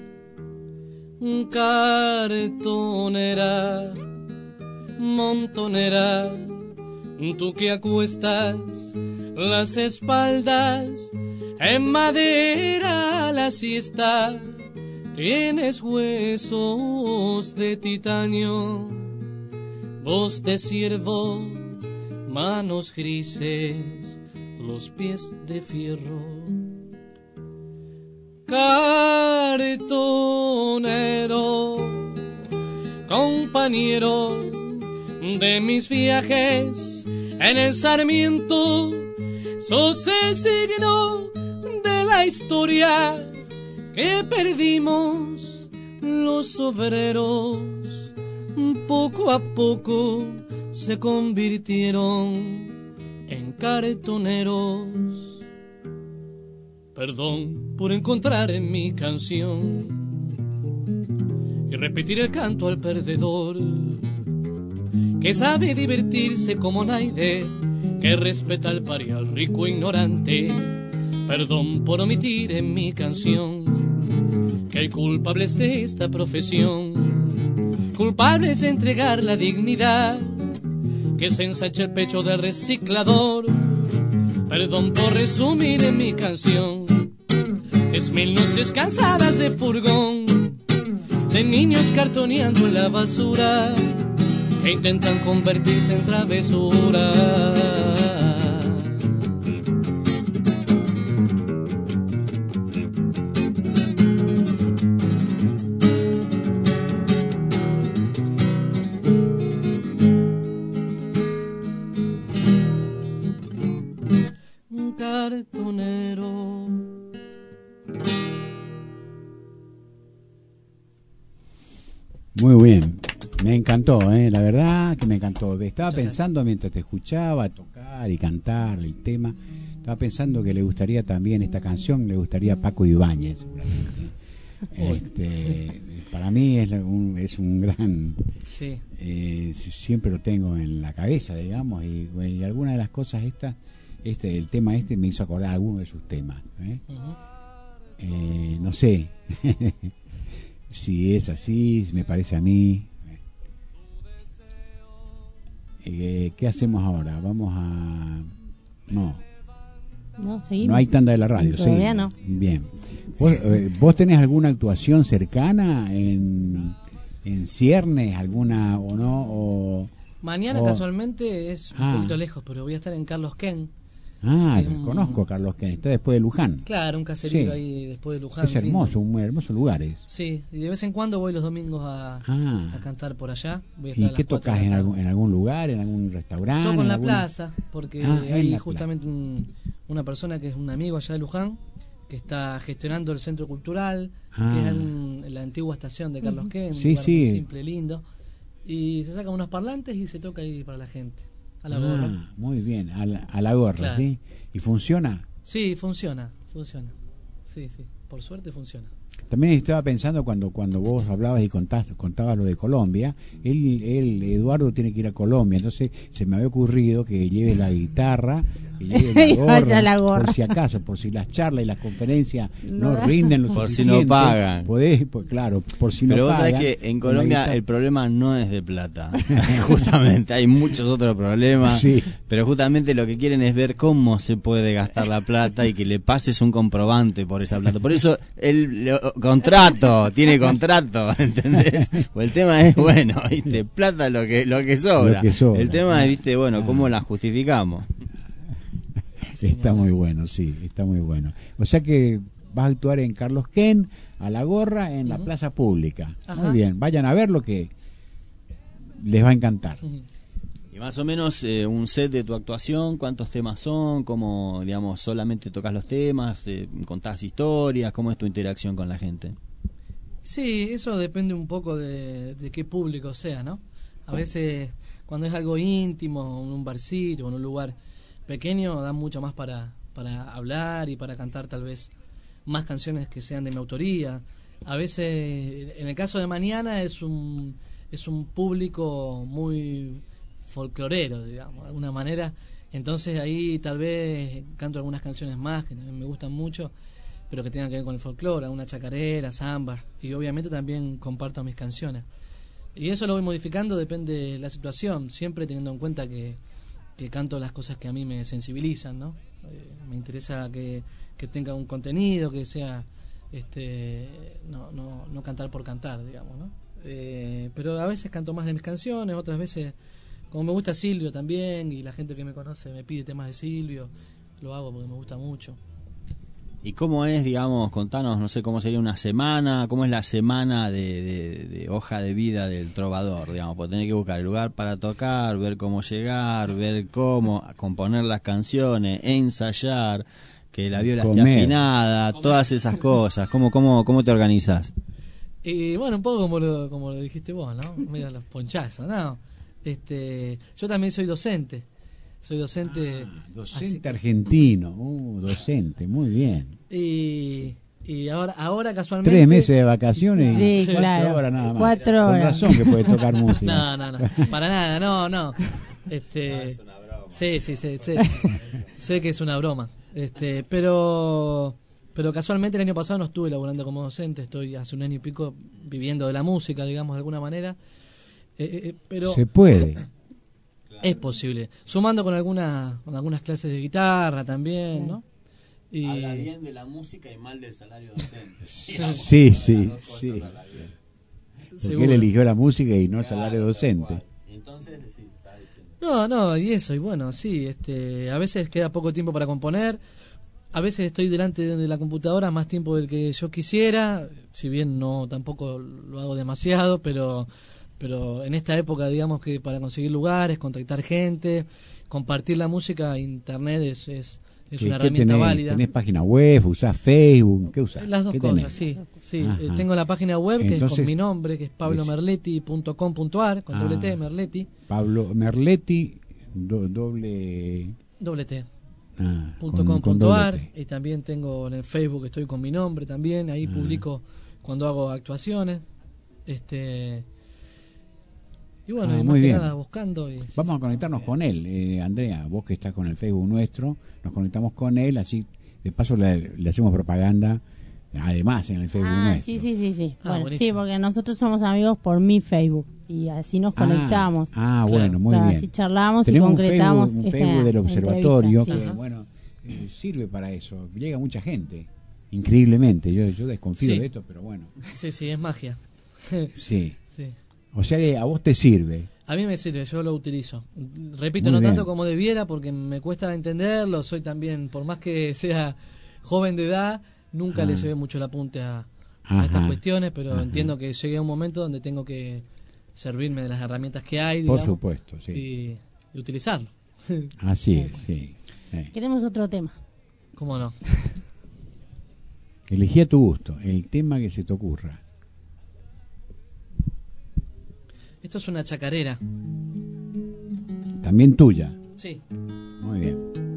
P: Cartonera, montonera, tú que acuestas las espaldas en madera a la siesta, tienes huesos de titanio, voz de ciervo, manos grises, los pies de fierro. Cartonero, compañero de mis viajes en el Sarmiento, sos el signo de la historia que perdimos los obreros. Poco a poco se convirtieron en cartoneros. Perdón por encontrar en mi canción y repetir el canto al perdedor, que sabe divertirse como Naide, que respeta al pari, al rico ignorante. Perdón por omitir en mi canción que hay culpables de esta profesión, culpables de entregar la dignidad, que se ensancha el pecho del reciclador. Perdón por resumir en mi canción, es mil noches cansadas de furgón, de niños cartoneando en la basura, que intentan convertirse en travesura.
B: Muy bien, me encantó, ¿eh? La verdad que me encantó. Estaba
P: Muchas
B: pensando
P: gracias.
B: mientras te escuchaba tocar y cantar el tema, estaba pensando que le gustaría también esta canción, le gustaría a Paco Ibáñez, seguramente. Este, para mí es un, es un gran,
P: Sí.
B: eh, siempre lo tengo en la cabeza, digamos, y, y alguna de las cosas estas, este, el tema este me hizo acordar alguno de sus temas, ¿eh?
P: Ujú.
B: Eh, no sé si es así, si me parece a mí. Eh, ¿Qué hacemos ahora? Vamos a... No,
C: No, seguimos.
B: no hay tanda de la radio.
C: Todavía
B: seguimos.
C: no.
B: Bien. ¿Vos, eh, ¿Vos tenés alguna actuación cercana en, en ciernes, alguna o no? O,
P: Mañana
B: o-
P: casualmente es un
B: Ah.
P: poquito lejos, pero voy a estar en Carlos Ken.
B: Ah,
P: Es un-
B: conozco a Carlos Ken, está después de Luján.
P: Claro, un caserito
B: Sí.
P: ahí después de Luján.
B: Es hermoso, un muy hermoso lugar es.
P: Sí, y de vez en cuando voy los domingos a,
B: Ah.
P: a cantar por allá. Voy a estar
B: ¿Y
P: a las
B: qué
P: cuatro
B: tocas
P: de la
B: en
P: tarde.
B: algún, en algún lugar, en algún restaurante?
P: Toco en la
B: alguna-
P: plaza, porque
B: Ah, en
P: hay
B: la
P: justamente un- una persona que es un amigo allá de Luján, que está gestionando el centro cultural,
B: Ah.
P: que es en, en la antigua estación de Carlos Ken, un
B: Sí,
P: lugar
B: sí.
P: muy simple, lindo. Y se sacan unos parlantes y se toca ahí para la gente, a la
B: Ah,
P: gorra.
B: muy bien, a la, a la gorra,
P: Claro.
B: ¿sí? ¿Y funciona?
P: Sí, funciona, funciona. Sí, sí, por suerte funciona.
B: También estaba pensando cuando cuando vos hablabas y contás, contabas lo de Colombia, él, él, Eduardo tiene que ir a Colombia, entonces se me había ocurrido que lleve la guitarra, que lleve
C: Y
B: la
C: vaya
B: gorra,
C: la gorra.
B: por si acaso, por si las charlas y las conferencias no,
C: No.
B: rinden lo
D: Por si
B: suficiente,
D: no pagan.
B: podés, pues, claro, por si
D: Pero
B: no
D: vos
B: pagan.
D: sabés que en
B: con la
D: Colombia
B: guitarra-
D: el problema no es de plata. Justamente, hay muchos otros problemas.
B: Sí.
D: Pero justamente lo que quieren es ver cómo se puede gastar la plata y que le pases un comprobante por esa plata. Por eso el lo- contrato, tiene contrato, ¿entendés? Pues el tema es, bueno, ¿viste? Plata lo que, lo que sobra.
B: Lo que sobra.
D: El tema es, ¿viste? Bueno,
B: Ah.
D: ¿cómo la justificamos?
B: Está muy bueno, sí, está muy bueno. O sea que vas a actuar en Carlos Ken, a la gorra, en la plaza pública.
P: Ajá.
B: Muy bien, vayan a ver lo que les va a encantar.
D: Y más o menos eh, un set de tu actuación, ¿cuántos temas son? ¿Cómo, digamos, solamente tocas los temas? Eh, ¿Contás historias? ¿Cómo es tu interacción con la gente?
P: Sí, eso depende un poco de, de qué público sea, ¿no? A veces cuando es algo íntimo, en un barcito, en un lugar pequeño, da mucho más para, para hablar y para cantar tal vez más canciones que sean de mi autoría. A veces, en el caso de mañana, es un, es un público muy folclorero, digamos, de alguna manera. Entonces ahí tal vez canto algunas canciones más que también me gustan mucho, pero que tengan que ver con el folclore, una chacarera, samba, y obviamente también comparto mis canciones. Y eso lo voy modificando, depende de la situación, siempre teniendo en cuenta que, que canto las cosas que a mí me sensibilizan, ¿no? Eh, me interesa que, que tenga un contenido, que sea, este, no, no, no cantar por cantar, digamos, ¿no? Eh, pero a veces canto más de mis canciones, otras veces, como me gusta Silvio también, y la gente que me conoce me pide temas de Silvio, lo hago porque me gusta mucho.
D: ¿Y cómo es, digamos, contanos, no sé, cómo sería una semana, cómo es la semana de, de, de hoja de vida del trovador, digamos, porque tener que buscar el lugar para tocar, ver cómo llegar, ver cómo componer las canciones, ensayar, que la viola esté
B: Comer.
D: afinada, todas esas cosas, ¿cómo, cómo, cómo te organizas?
P: Y bueno, un poco como lo, como lo dijiste vos, ¿no? Medio los ponchazos, ¿no? Este, yo también soy docente. Soy docente.
B: Ah, docente
P: así que-
B: argentino, uh, docente, muy bien.
P: Y, y ahora, ahora casualmente.
B: Tres meses de vacaciones y
C: Sí,
B: cuatro
C: claro.
B: horas nada más.
C: Cuatro
B: Con
C: horas.
B: razón que puedes tocar música.
P: No, no, no. Para nada, no, no. Este, Sí, sí, sí, sí. Sé que es una broma. Este, pero. Pero casualmente el año pasado no estuve laburando como docente, estoy hace un año y pico viviendo de la música, digamos, de alguna manera. Eh, eh, pero
B: Se puede.
P: es posible. Sumando con, alguna, con algunas clases de guitarra también, ¿no? Y...
D: Habla bien de la música y mal del salario docente.
B: Sí, sí, sí. Porque
P: Seguro.
B: él eligió la música y no el salario docente.
D: Entonces, sí, está diciendo.
P: No, no, y eso, y bueno, sí, este, a veces queda poco tiempo para componer, a veces estoy delante de la computadora más tiempo del que yo quisiera, si bien no tampoco lo hago demasiado, pero pero en esta época, digamos que para conseguir lugares, contactar gente, compartir la música, internet es, es, Es
B: ¿Qué,
P: una
B: qué
P: herramienta
B: tenés?
P: válida.
B: ¿Tenés página web? ¿Usás Facebook? ¿Qué usás?
P: Las dos
B: ¿Qué
P: cosas,
B: tenés?
P: sí. sí.
B: Ajá.
P: Eh, tengo la página web que
B: Entonces,
P: es con mi nombre, que es pablo merletti punto com punto ar, con
B: Ah.
P: doble T, Merletti.
B: Pablo Merletti, do- doble...
P: Doble T.
B: Ah,
P: punto
B: con-
P: com
B: con
P: punto
B: doble
P: ar,
B: T.
P: y también tengo en el Facebook, estoy con mi nombre también, ahí
B: Ah.
P: publico cuando hago actuaciones. Este y bueno,
B: Ah,
P: y más
B: muy
P: que
B: bien.
P: nada buscando y,
B: Vamos a conectarnos con él, eh, Andrea, vos que estás con el Facebook nuestro, nos conectamos con él, así de paso le, le hacemos propaganda, además en el Facebook
C: Ah,
B: nuestro.
C: sí, sí, sí, sí.
P: Ah,
C: Bueno,
P: buenísimo.
C: sí, porque nosotros somos amigos por mi Facebook y así nos
B: Ah,
C: conectamos.
B: Ah, bueno, muy
C: Claro,
B: bien.
C: así charlamos
B: Tenemos
C: y concretamos
B: un Facebook, un
C: esta
B: Facebook del observatorio
C: entrevista,
B: que,
C: sí.
B: bueno, eh, sirve para eso. Llega mucha gente, increíblemente. Yo, yo desconfío
P: Sí.
B: de esto, pero bueno.
P: Sí, sí, es magia.
B: Sí.
P: Sí.
B: O sea que a vos te sirve.
P: A mí me sirve, yo lo utilizo. Repito,
B: Muy
P: no
B: bien.
P: tanto como debiera porque me cuesta entenderlo, soy también, por más que sea joven de edad, nunca
B: Ah.
P: le llevé mucho el apunte a, a
B: Ajá.
P: estas cuestiones, pero
B: Ajá.
P: entiendo que llegué a un momento donde tengo que servirme de las herramientas que hay,
B: Por
P: digamos,
B: supuesto, sí.
P: y, y utilizarlo.
B: Así es, sí. Eh.
C: Queremos otro tema.
P: ¿Cómo no?
B: Elegí a tu gusto, el tema que se te ocurra.
P: Esto es una chacarera.
B: También tuya.
P: Sí.
B: Muy bien.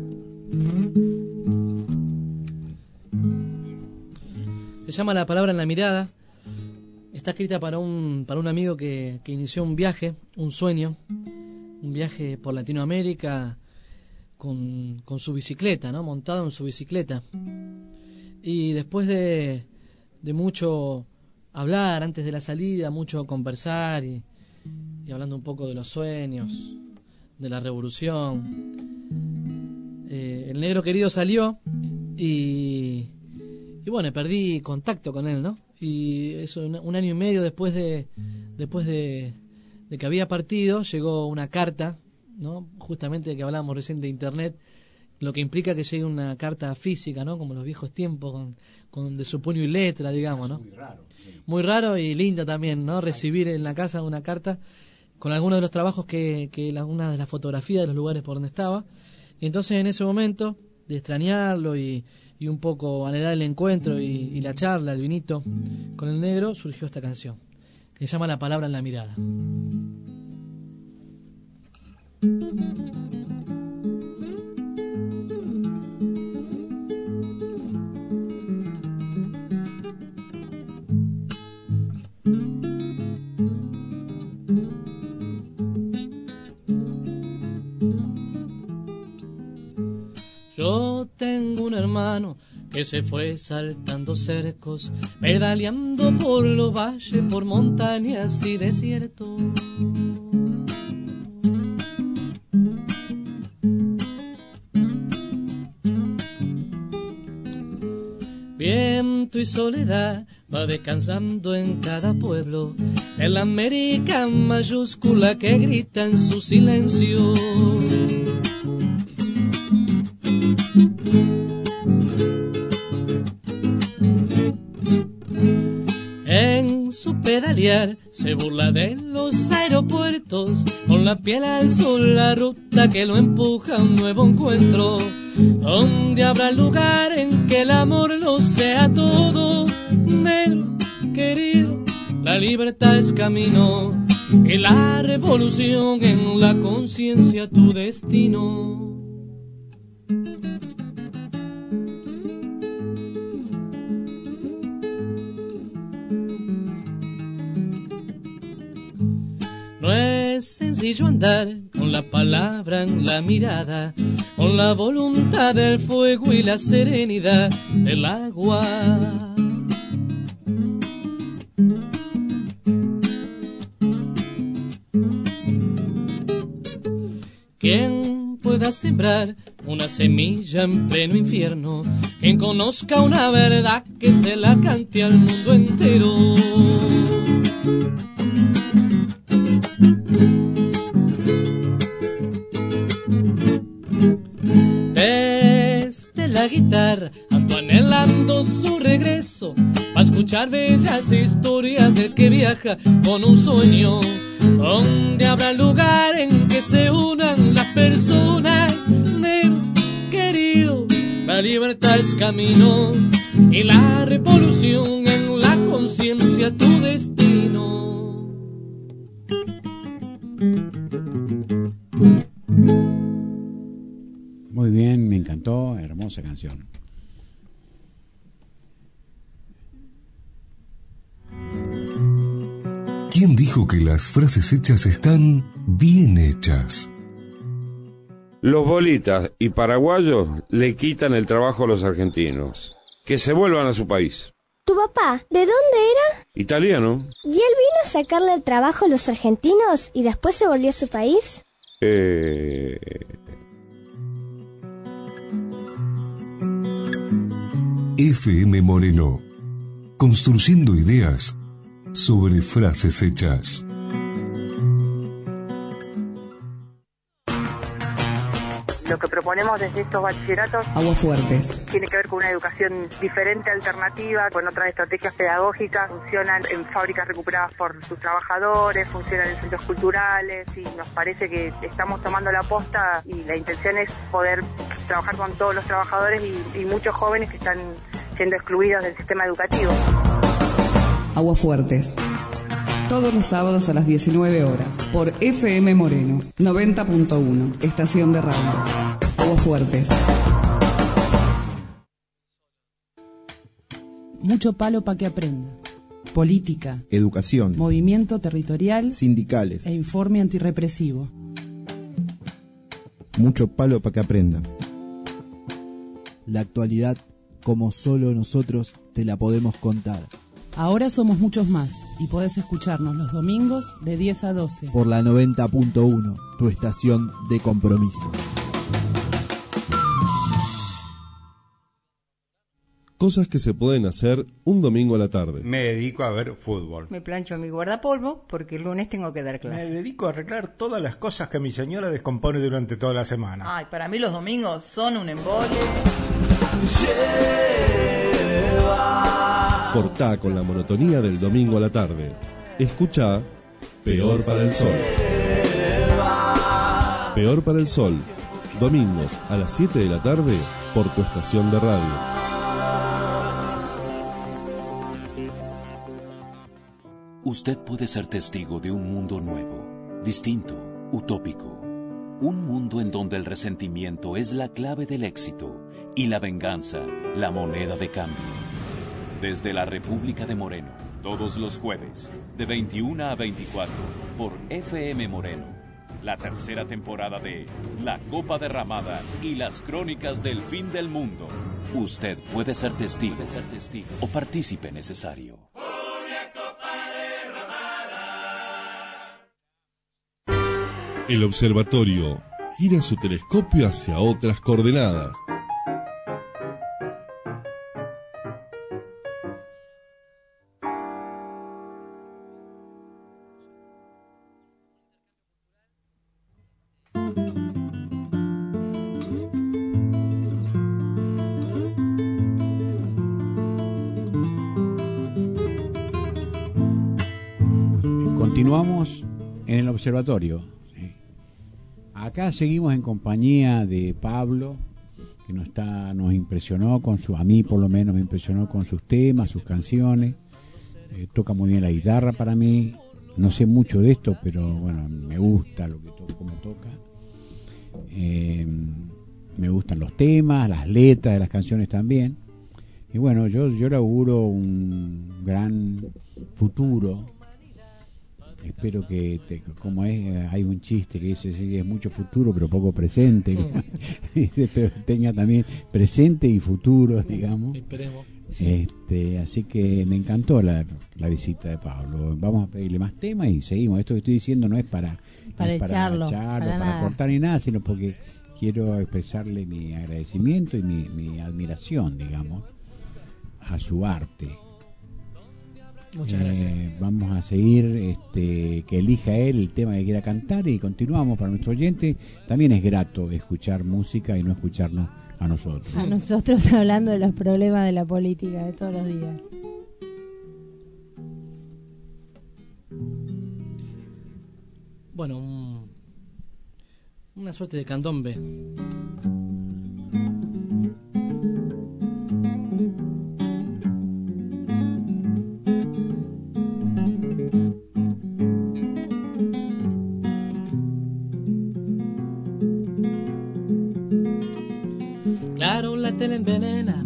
P: Se llama La palabra en la mirada. Está escrita para un, para un amigo que, que inició un viaje, un sueño, un viaje por Latinoamérica con, con su bicicleta, ¿no? Montado en su bicicleta. Y después de, de mucho hablar antes de la salida, mucho conversar y, y hablando un poco de los sueños, de la revolución, eh, el negro querido salió y, y bueno, perdí contacto con él, ¿no? Y eso un, un año y medio después de después de, de que había partido llegó una carta, ¿no? Justamente que hablábamos recién de internet, lo que implica que llegue una carta física, ¿no? Como los viejos tiempos, con, con de su puño y letra, digamos, ¿no? Muy raro. Sí. Muy raro y linda también, ¿no? Recibir en la casa una carta con algunos de los trabajos que, que la, una de las fotografías de los lugares por donde estaba. Y entonces en ese momento de extrañarlo y, y un poco anhelar el encuentro y, y la charla, el vinito con el negro, surgió esta canción que se llama La palabra en la mirada. Yo tengo un hermano que se fue saltando cercos, pedaleando por los valles, por montañas y desiertos. Viento y soledad va descansando en cada pueblo, en la América mayúscula que grita en su silencio. En su pedalear se burla de los aeropuertos, con la piel al sol la ruta que lo empuja a un nuevo encuentro, donde habrá lugar en que el amor lo sea todo. Negro querido, la libertad es camino y la revolución en la conciencia tu destino. No es sencillo andar con la palabra en la mirada, con la voluntad del fuego y la serenidad del agua. Quien pueda sembrar una semilla en pleno infierno, quien conozca una verdad que se la cante al mundo entero. Desde la guitarra ando anhelando su regreso, para escuchar bellas historias del que viaja con un sueño, donde habrá lugar en que se unan las personas. Negro querido,
R: La libertad es camino y la revolución en la conciencia tu destino.
B: Muy bien, me encantó, hermosa canción.
F: ¿Quién dijo que las frases hechas están bien hechas?
S: Los bolitas y paraguayos le quitan el trabajo a los argentinos. Que se vuelvan a su país.
T: ¿Tu papá, de dónde era?
S: Italiano.
T: ¿Y él vino a sacarle el trabajo a los argentinos y después se volvió a su país?
S: Eh...
F: F M Moreno. Construyendo ideas sobre frases hechas.
U: Lo que proponemos desde estos bachilleratos
H: Aguafuertes.
U: tiene que ver con una educación diferente, alternativa, con otras estrategias pedagógicas. Funcionan en fábricas recuperadas por sus trabajadores, funcionan en centros culturales y nos parece que estamos tomando la posta y la intención es poder trabajar con todos los trabajadores y, y muchos jóvenes que están siendo excluidos del sistema educativo.
H: Aguafuertes. Todos los sábados a las diecinueve horas por F M Moreno noventa punto uno, estación de radio. Aguafuertes.
I: Mucho palo para que aprenda. Política,
K: Educación,
I: movimiento territorial
K: sindicales,
I: e informe antirrepresivo.
K: mucho palo para que aprenda. La actualidad, como solo nosotros te la podemos contar.
I: Ahora somos muchos más y podés escucharnos los domingos de diez a doce.
K: Por la noventa punto uno, tu estación de compromiso.
A: Cosas que se pueden hacer un domingo a la tarde.
L: Me dedico a ver fútbol.
M: Me plancho mi guardapolvo porque el lunes tengo que dar clase.
L: Me dedico a arreglar todas las cosas que mi señora descompone durante toda la semana.
M: Ay, para mí los domingos son un embole.
A: Cortá con la monotonía del domingo a la tarde. Escuchá Peor para el Sol. Peor para el Sol. Domingos a las siete de la tarde por tu estación de radio.
V: Usted puede ser testigo de un mundo nuevo, distinto, utópico. Un mundo en donde el resentimiento es la clave del éxito y la venganza la moneda de cambio. Desde la República de Moreno, todos los jueves, de veintiuna a veinticuatro, por F M Moreno. La tercera temporada de La Copa Derramada y las Crónicas del Fin del Mundo. Usted puede ser testigo, ser testigo o partícipe necesario.
A: El observatorio gira su telescopio hacia otras coordenadas.
B: Continuamos en el observatorio. Acá seguimos en compañía de Pablo, que nos está, nos impresionó con su, a mí por lo menos me impresionó con sus temas, sus canciones. Eh, toca muy bien la guitarra para mí. No sé mucho de esto, pero bueno, me gusta lo que to como toca. Eh, me gustan los temas, las letras de las canciones también. Y bueno, yo, yo le auguro un gran futuro. Espero que, te, como es, hay un chiste que dice, sí, es mucho futuro pero poco presente. Dice, pero tenga también presente y futuro, digamos.
P: Esperemos.
B: Este, así que me encantó la, la visita de Pablo. Vamos a pedirle más temas y seguimos. Esto que estoy diciendo no es para,
C: para,
B: no es
C: echarlo,
B: para, echarlo,
C: para,
B: para cortar ni nada, sino porque quiero expresarle mi agradecimiento y mi, mi admiración, digamos, a su arte.
P: Muchas gracias.
B: Eh, vamos a seguir, este, que elija él el tema que quiera cantar y continuamos. Para nuestro oyente también es grato escuchar música y no escucharnos a nosotros.
C: A nosotros hablando de los problemas de la política de todos los días.
P: Bueno, un, una suerte de candombe.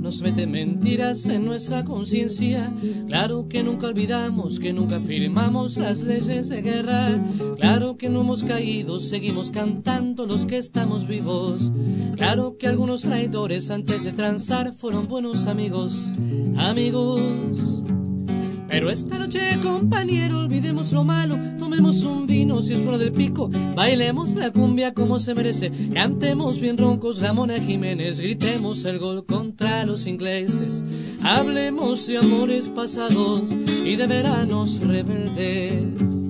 R: nos mete mentiras en nuestra conciencia. Claro que nunca olvidamos, que nunca firmamos las leyes de guerra. Claro que no hemos caído, seguimos cantando los que estamos vivos. Claro que algunos traidores antes de transar fueron buenos amigos, amigos. Pero esta noche, compañero, olvidemos lo malo, tomemos un vino si es flor del pico, bailemos la cumbia como se merece, cantemos bien roncos la Mona Jiménez, gritemos el gol contra los ingleses, hablemos de amores pasados y de veranos rebeldes.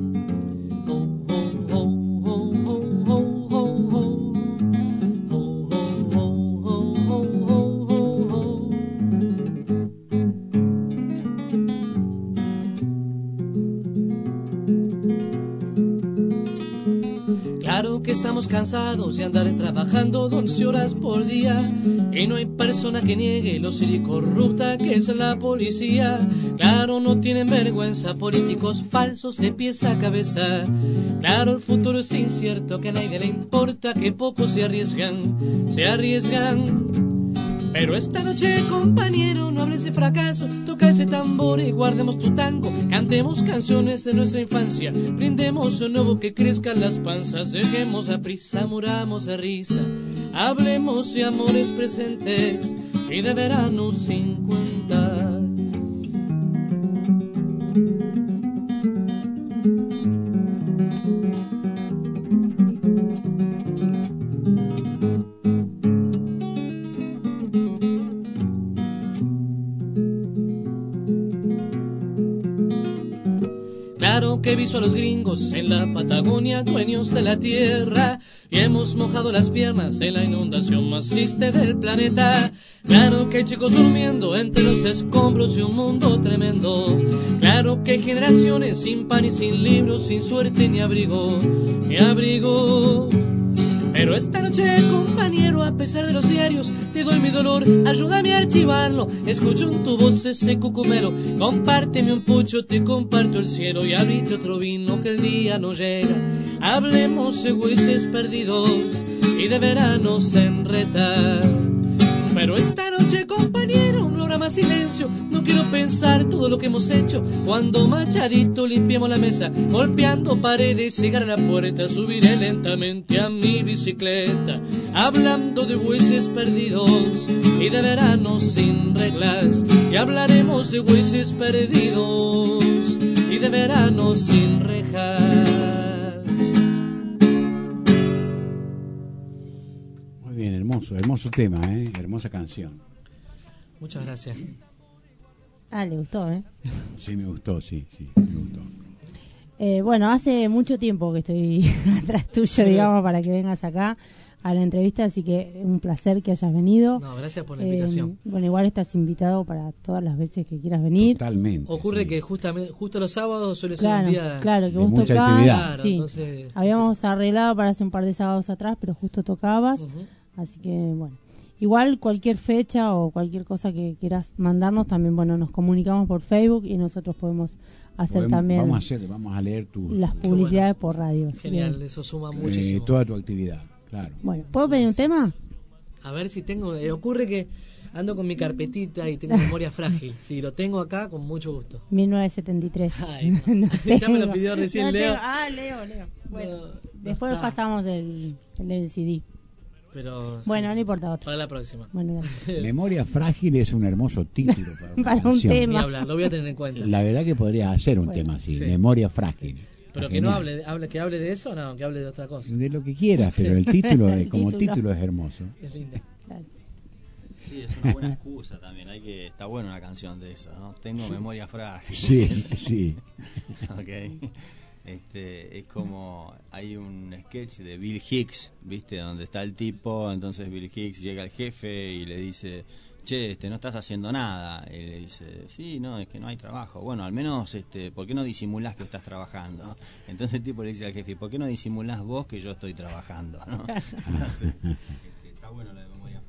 R: Claro que estamos cansados de andar trabajando doce horas por día y no hay persona que niegue lo corrupta que es la policía. Claro, no tienen vergüenza políticos falsos de pies a cabeza. Claro, el futuro es incierto, que a nadie le importa, que pocos se arriesgan, se arriesgan. Pero esta noche, compañero, no hables de fracaso, toca ese tambor y guardemos tu tango, cantemos canciones de nuestra infancia, brindemos un nuevo que crezcan las panzas, dejemos la prisa, muramos de risa, hablemos de amores presentes y de veranos sin cuentas. Claro que he visto a los gringos en la Patagonia, dueños de la tierra, y hemos mojado las piernas en la inundación más triste del planeta. Claro que hay chicos durmiendo entre los escombros de un mundo tremendo. Claro que hay generaciones sin pan y sin libros, sin suerte ni abrigo, ni abrigo. Pero esta noche, compañero, a pesar de los diarios, te doy mi dolor, ayúdame a archivarlo. Escucho en tu voz ese cucumelo, compárteme un pucho, te comparto el cielo y abrite otro vino que el día no llega. Hablemos de güeyes perdidos y de veranos en retar. Pero esta noche, compañero, no habrá más silencio, no quiero pensar todo lo que hemos hecho. Cuando machadito limpiemos la mesa, golpeando paredes, llegar a la puerta, subiré lentamente a mi bicicleta, hablando de güeyes perdidos y de veranos sin reglas. Y hablaremos de güeyes perdidos y de veranos sin rejas.
B: Bien, hermoso, hermoso tema, ¿eh? Hermosa canción.
P: Muchas gracias.
C: Ah, le gustó, ¿eh?
B: Sí, me gustó, sí, sí, me gustó.
C: Eh, bueno, hace mucho tiempo que estoy atrás tuyo, digamos, para que vengas acá a la entrevista, así que un placer que hayas venido.
P: No, gracias por la invitación.
C: Eh, bueno, igual estás invitado para todas las veces que quieras venir.
B: Totalmente.
P: Ocurre
B: sí.
P: que justamente justo los sábados suele
C: claro,
P: ser un día
C: claro, que
B: de
C: vos
B: mucha
C: tocabas,
B: actividad.
P: Claro,
C: sí.
P: entonces...
C: Habíamos arreglado para hace un par de sábados atrás, pero justo tocabas,
P: Uh-huh.
C: así que bueno. Igual cualquier fecha o cualquier cosa que quieras mandarnos, también bueno, nos comunicamos por Facebook y nosotros podemos hacer
B: Podemos-
C: también
B: Vamos a, hacer, vamos a leer tu,
C: las
B: tu-
C: publicidades por radio.
P: Genial,
C: Bien.
P: eso suma
B: eh,
P: muchísimo.
B: toda tu actividad, claro.
C: Bueno, ¿puedo pedir un tema?
P: A ver si tengo... eh, ocurre que ando con mi carpetita y tengo memoria frágil. Si lo tengo acá, con mucho gusto.
C: mil novecientos setenta y tres.
P: Ay, no.
C: No
P: Ya me lo
C: tengo.
P: pidió recién
C: No
P: Leo.
C: tengo. Ah, Leo, Leo. Bueno,
P: No, no
C: después
P: está.
C: pasamos del, el del C D.
P: Pero
C: Bueno,
P: sí,
C: no importa, otro.
P: para la próxima.
C: Bueno, dale.
B: Memoria frágil es un hermoso título para, una
C: Para un
B: canción.
C: tema.
P: Ni hablar, lo voy a tener en cuenta.
B: La verdad que podría hacer un
C: Bueno,
B: tema así,
P: sí.
B: Memoria frágil.
P: Pero
B: Está
P: que no
B: genial.
P: hable, de- hable, que hable de eso, no, que hable de otra cosa.
B: De lo que quieras, pero el título,
C: El
B: eh, como
C: título.
B: título es hermoso.
P: Es linda.
C: Claro.
D: Sí, es una buena excusa también. Hay que está buena una canción de eso, ¿no? Tengo memoria frágil.
B: Sí, sí.
D: Ok. Este, es como hay un sketch de Bill Hicks, ¿viste? Donde está el tipo, entonces Bill Hicks llega al jefe y le dice, che, este, no estás haciendo nada. Y le dice, sí, no, es que no hay trabajo. Bueno, al menos, este, ¿por qué no disimulás que estás trabajando? Entonces el tipo le dice al jefe, ¿por qué no disimulás vos que yo estoy trabajando? ¿No? Entonces, este, está bueno lo de memoria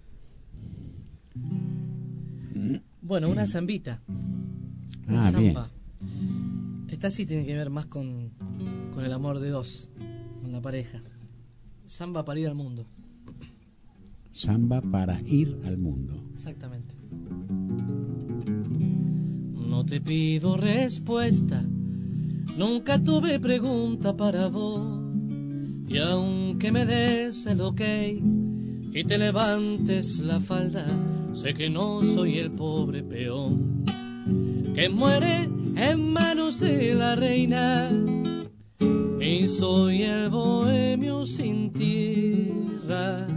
D: frágil.
P: Bueno, una zambita.
B: Ah,
P: Una
B: bien.
P: zamba. Esta sí tiene que ver más con, con el amor de dos, con la pareja. Samba para ir al mundo.
B: Samba para ir al mundo.
P: Exactamente. No te pido respuesta, nunca tuve pregunta para vos. Y aunque me des el ok y te levantes la falda, sé que no soy el pobre peón que muere en manos de la reina, y soy el bohemio sin tierra.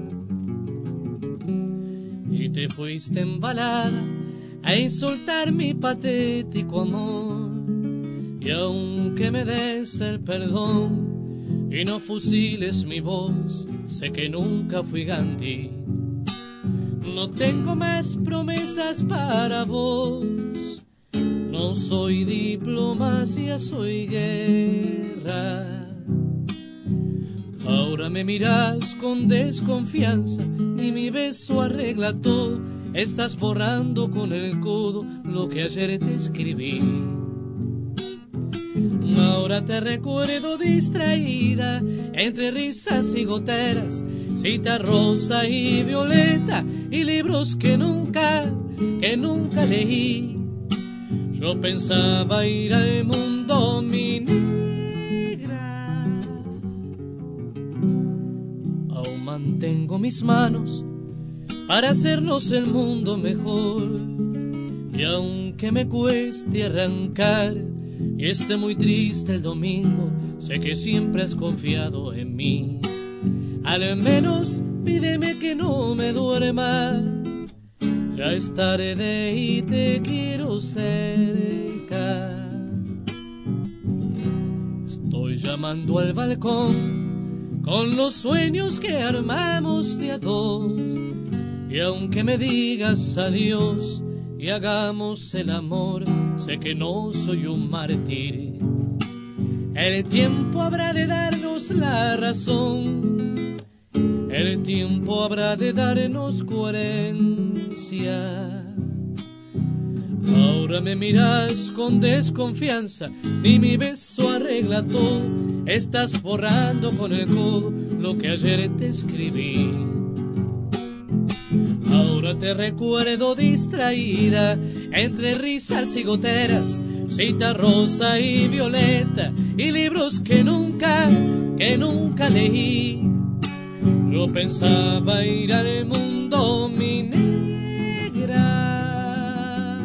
P: Y te fuiste embalada a insultar mi patético amor, y aunque me des el perdón y no fusiles mi voz, sé que nunca fui Gandhi. No tengo más promesas para vos, no soy diplomacia, soy guerra. Ahora me miras con desconfianza y mi beso arregla todo. Estás borrando con el codo lo que ayer te escribí. Ahora te recuerdo distraída entre risas y goteras, cita rosa y violeta y libros que nunca, que nunca leí. Yo pensaba ir al mundo, mi negra. Aún mantengo mis manos para hacernos el mundo mejor, y aunque me cueste arrancar y esté muy triste el domingo, sé que siempre has confiado en mí. Al menos pídeme que no me duerma, ya es tarde y te quiero cerca. Estoy llamando al balcón con los sueños que armamos de a dos, y aunque me digas adiós y hagamos el amor, sé que no soy un mártir. El tiempo habrá de darnos la razón, el tiempo habrá de darnos coherencia. Ahora me miras con desconfianza y mi beso arregla todo. Estás borrando con el codo lo que ayer te escribí. Ahora te recuerdo distraída entre risas y goteras, cita rosa y violeta y libros que nunca, que nunca leí. Yo pensaba ir al mundo, mi negra.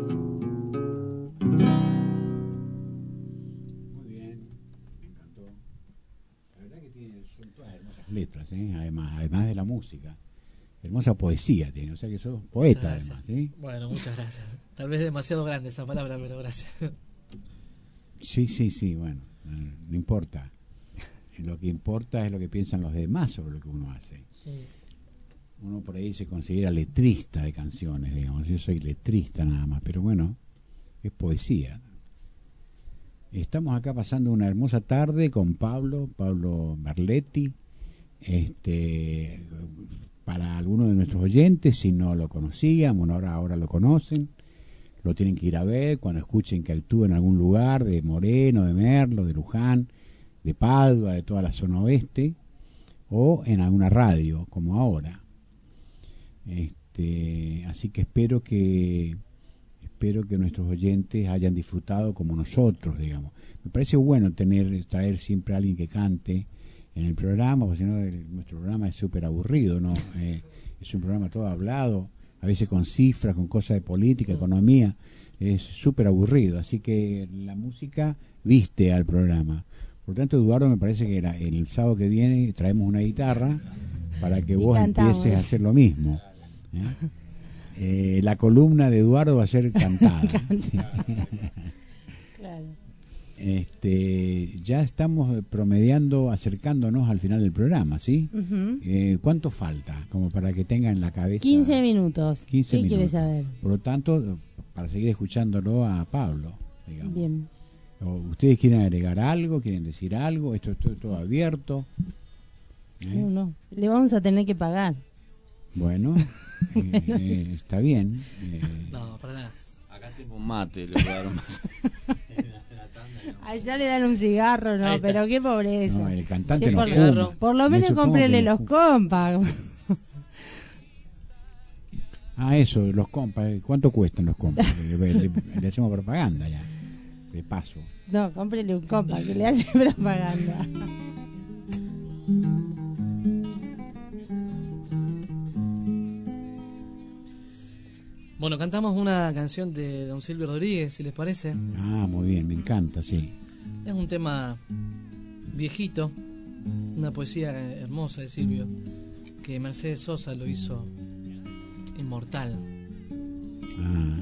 B: Muy bien, me encantó. La verdad que tiene, son todas hermosas letras, ¿eh? además, además de la música. Hermosa poesía tiene, o sea que sos poeta además, ¿sí?
P: Bueno, muchas gracias. Tal vez demasiado grande esa palabra, pero gracias.
B: Sí, sí, sí, bueno, no, no importa. Lo que importa es lo que piensan los demás sobre lo que uno hace.
P: Sí.
B: Uno por ahí se considera letrista de canciones, digamos. Yo soy letrista nada más, pero bueno, es poesía. Estamos acá pasando una hermosa tarde con Pablo, Pablo Merletti. Este, para algunos de nuestros oyentes, si no lo conocían, bueno, ahora, ahora lo conocen. Lo tienen que ir a ver cuando escuchen que actúa en algún lugar de Moreno, de Merlo, de Luján, de Padua, de toda la zona oeste, o en alguna radio, como ahora. Este, así que espero que espero que nuestros oyentes hayan disfrutado como nosotros, digamos. Me parece bueno tener traer siempre a alguien que cante en el programa, porque si no el, nuestro programa es súper aburrido, ¿no? Eh, es un programa todo hablado, a veces con cifras, con cosas de política, economía, es súper aburrido. Así que la música viste al programa. Por tanto, Eduardo, me parece que era el sábado que viene traemos una guitarra para que vos empieces a hacer lo mismo. ¿eh? Eh, la columna de Eduardo va a ser cantada.
C: Claro.
B: Este, ya estamos promediando, acercándonos al final del programa, ¿sí?
C: Uh-huh.
B: Eh, ¿Cuánto falta? Como para que tengan en la cabeza.
C: quince minutos.
B: quince
C: ¿Qué
B: minutos.
C: quieres saber?
B: Por lo tanto, para seguir escuchándolo a Pablo, digamos.
C: Bien.
B: ¿O ustedes quieren agregar algo? ¿Quieren decir algo? Esto es todo, todo abierto. ¿Eh?
C: No, no. Le vamos a tener que pagar.
B: Bueno, eh, eh, está bien. Eh.
P: No, para nada.
D: Acá tengo un mate, le voy a dar un mate.
C: Allá le dan un cigarro, no, pero qué pobreza.
B: No, el cantante
C: che,
B: no
C: por,
B: fuma.
C: por lo menos cómprele los compas.
B: Ah, eso, los compas. ¿Cuánto cuestan los compas? le, le, le hacemos propaganda ya. De paso.
C: No, cómprele un compa que le hace propaganda.
P: Bueno, cantamos una canción de don Silvio Rodríguez, si les parece.
B: Ah, muy bien, me encanta, sí.
P: Es un tema viejito, una poesía hermosa de Silvio, que Mercedes Sosa lo hizo inmortal.
B: Ah.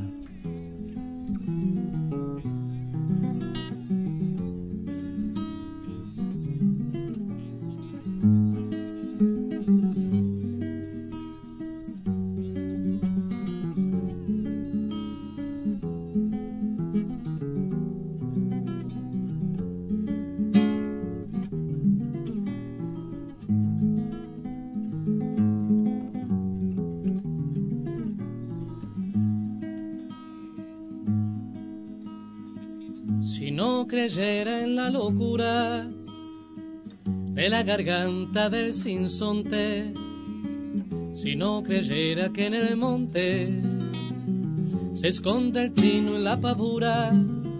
R: Creyera en la locura de la garganta del sinsonte, si no creyera que en el monte se esconde el trino y la pavura,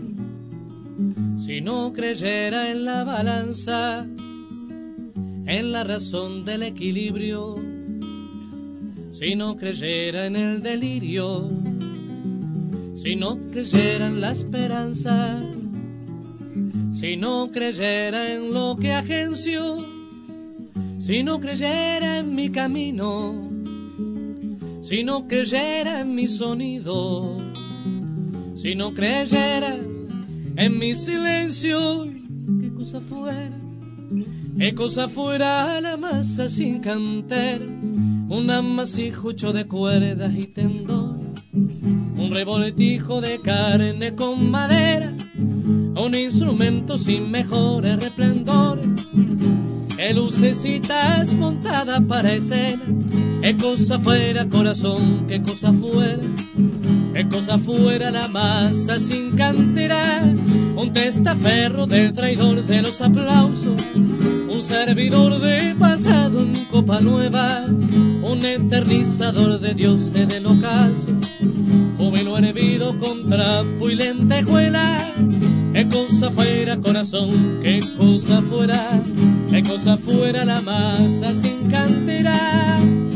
R: si no creyera en la balanza, en la razón del equilibrio, si no creyera en el delirio, si no creyera en la esperanza, si no creyera en lo que agencio, si no creyera en mi camino, si no creyera en mi sonido, si no creyera en mi silencio, qué cosa fuera, qué cosa fuera la masa sin canter, un amasijucho de cuerdas y tendón, un revoltijo de carne con madera, un instrumento sin mejores resplendores, que lucecitas montadas para escena, qué cosa fuera corazón, qué cosa fuera, qué cosa fuera la masa sin cantera, un testaferro del traidor de los aplausos, un servidor de pasado en copa nueva, un eternizador de dioses del ocaso, júbilo hervido con trapo y lentejuela, qué cosa fuera corazón, qué cosa fuera, qué cosa fuera la masa sin cantera.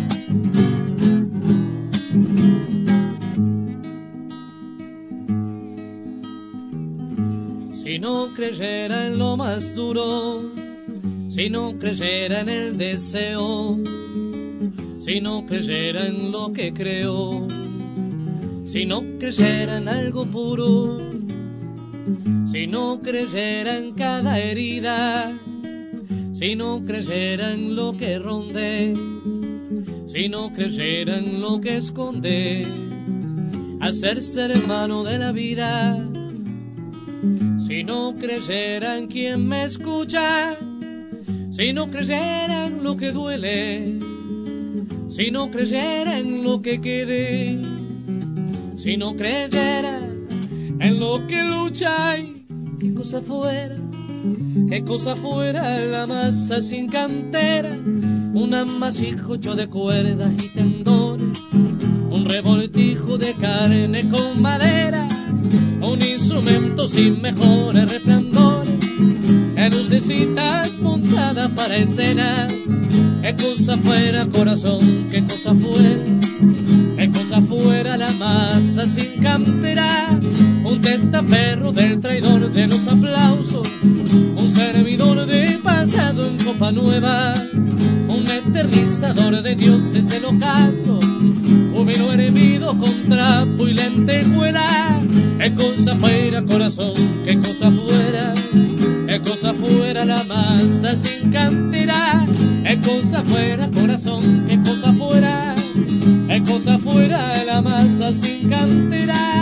R: Si no creyera en lo más duro, si no creyera en el deseo, si no creyera en lo que creo, si no creyera en algo puro, si no creyera en cada herida, si no creyera en lo que ronde, si no creyera en lo que esconde, hacerse hermano de la vida, si no creyera en quien me escucha, si no creyera en lo que duele, si no creyera en lo que quede, si no creyera en lo que lucha, y qué cosa fuera, qué cosa fuera la masa sin cantera, un amasijo de cuerdas y tendones, un revoltijo de carne con madera, un instrumento sin mejores resplandores, que lucecitas montadas para escena, qué cosa fuera corazón, qué cosa fuera, qué cosa fuera la masa sin cantera, un testaferro del traidor de los aplausos, un servidor de pasado en copa nueva, un eternizador de dioses del ocaso, júbilo hervido con trapo y lentejuela, qué cosa fuera corazón, qué cosa fuera, qué cosa fuera la masa sin cantera, qué cosa fuera corazón, qué cosa fuera, qué cosa fuera la masa sin cantera.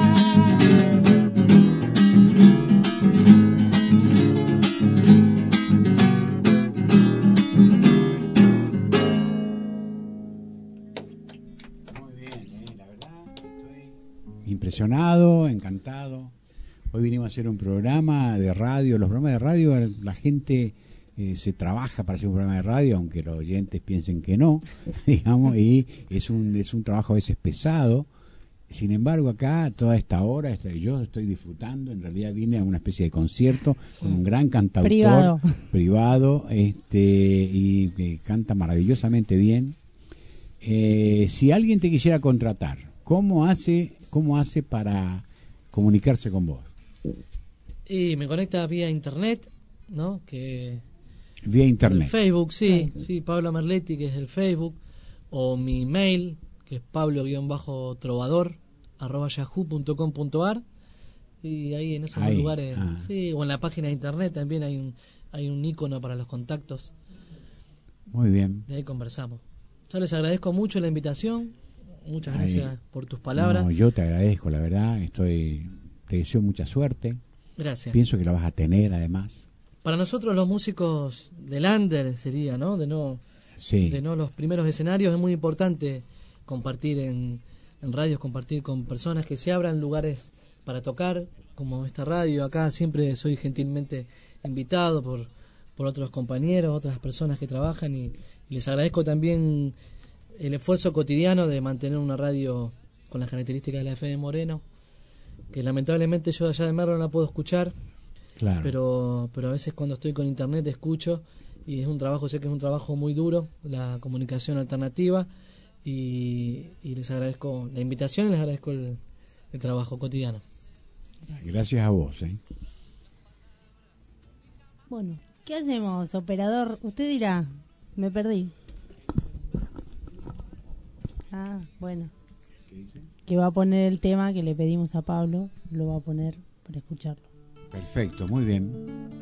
B: Impresionado, encantado. Hoy vinimos a hacer un programa de radio. Los programas de radio, la gente eh, se trabaja para hacer un programa de radio, aunque los oyentes piensen que no, digamos, y es un, es un trabajo a veces pesado. Sin embargo, acá, toda esta hora, este, yo estoy disfrutando. En realidad vine a una especie de concierto con un gran cantautor
C: privado,
B: privado este, y que canta maravillosamente bien. Eh, si alguien te quisiera contratar, ¿cómo hace, cómo hace para comunicarse con vos?
P: Y me conecta vía internet, ¿no? Que
B: vía internet.
P: El Facebook, sí, sí, sí, Pablo Merletti, que es el Facebook, o mi mail, que es pablo-trovador arroba yahoo punto com punto ar, y ahí en esos
B: ahí,
P: lugares,
B: ah.
P: sí, o en la página de internet también hay un hay un icono para los contactos.
B: Muy bien.
P: De ahí conversamos. Yo les agradezco mucho la invitación, muchas
B: ahí.
P: gracias por tus palabras.
B: No, yo te agradezco, la verdad, estoy, te deseo mucha suerte.
P: Gracias.
B: Pienso que la vas a tener, además.
P: Para nosotros los músicos del under sería, ¿no? De no,
B: sí.
P: de no los primeros escenarios, es muy importante compartir en, en radios, compartir con personas, que se abran lugares para tocar, como esta radio. Acá siempre soy gentilmente invitado por, por otros compañeros, otras personas que trabajan, y, y les agradezco también el esfuerzo cotidiano de mantener una radio con las características de la F M Moreno, que lamentablemente yo allá de Merlo no la puedo escuchar,
B: claro.
P: pero, pero a veces cuando estoy con internet escucho, y es un trabajo, sé que es un trabajo muy duro, la comunicación alternativa. Y, y les agradezco la invitación y les agradezco el, el trabajo cotidiano.
B: Gracias a vos. ¿eh?
C: Bueno, ¿qué hacemos, operador? Usted dirá, me perdí. Ah, bueno.
B: ¿Qué dice?
C: Que va a poner el tema que le pedimos a Pablo, lo va a poner para escucharlo.
B: Perfecto, muy bien.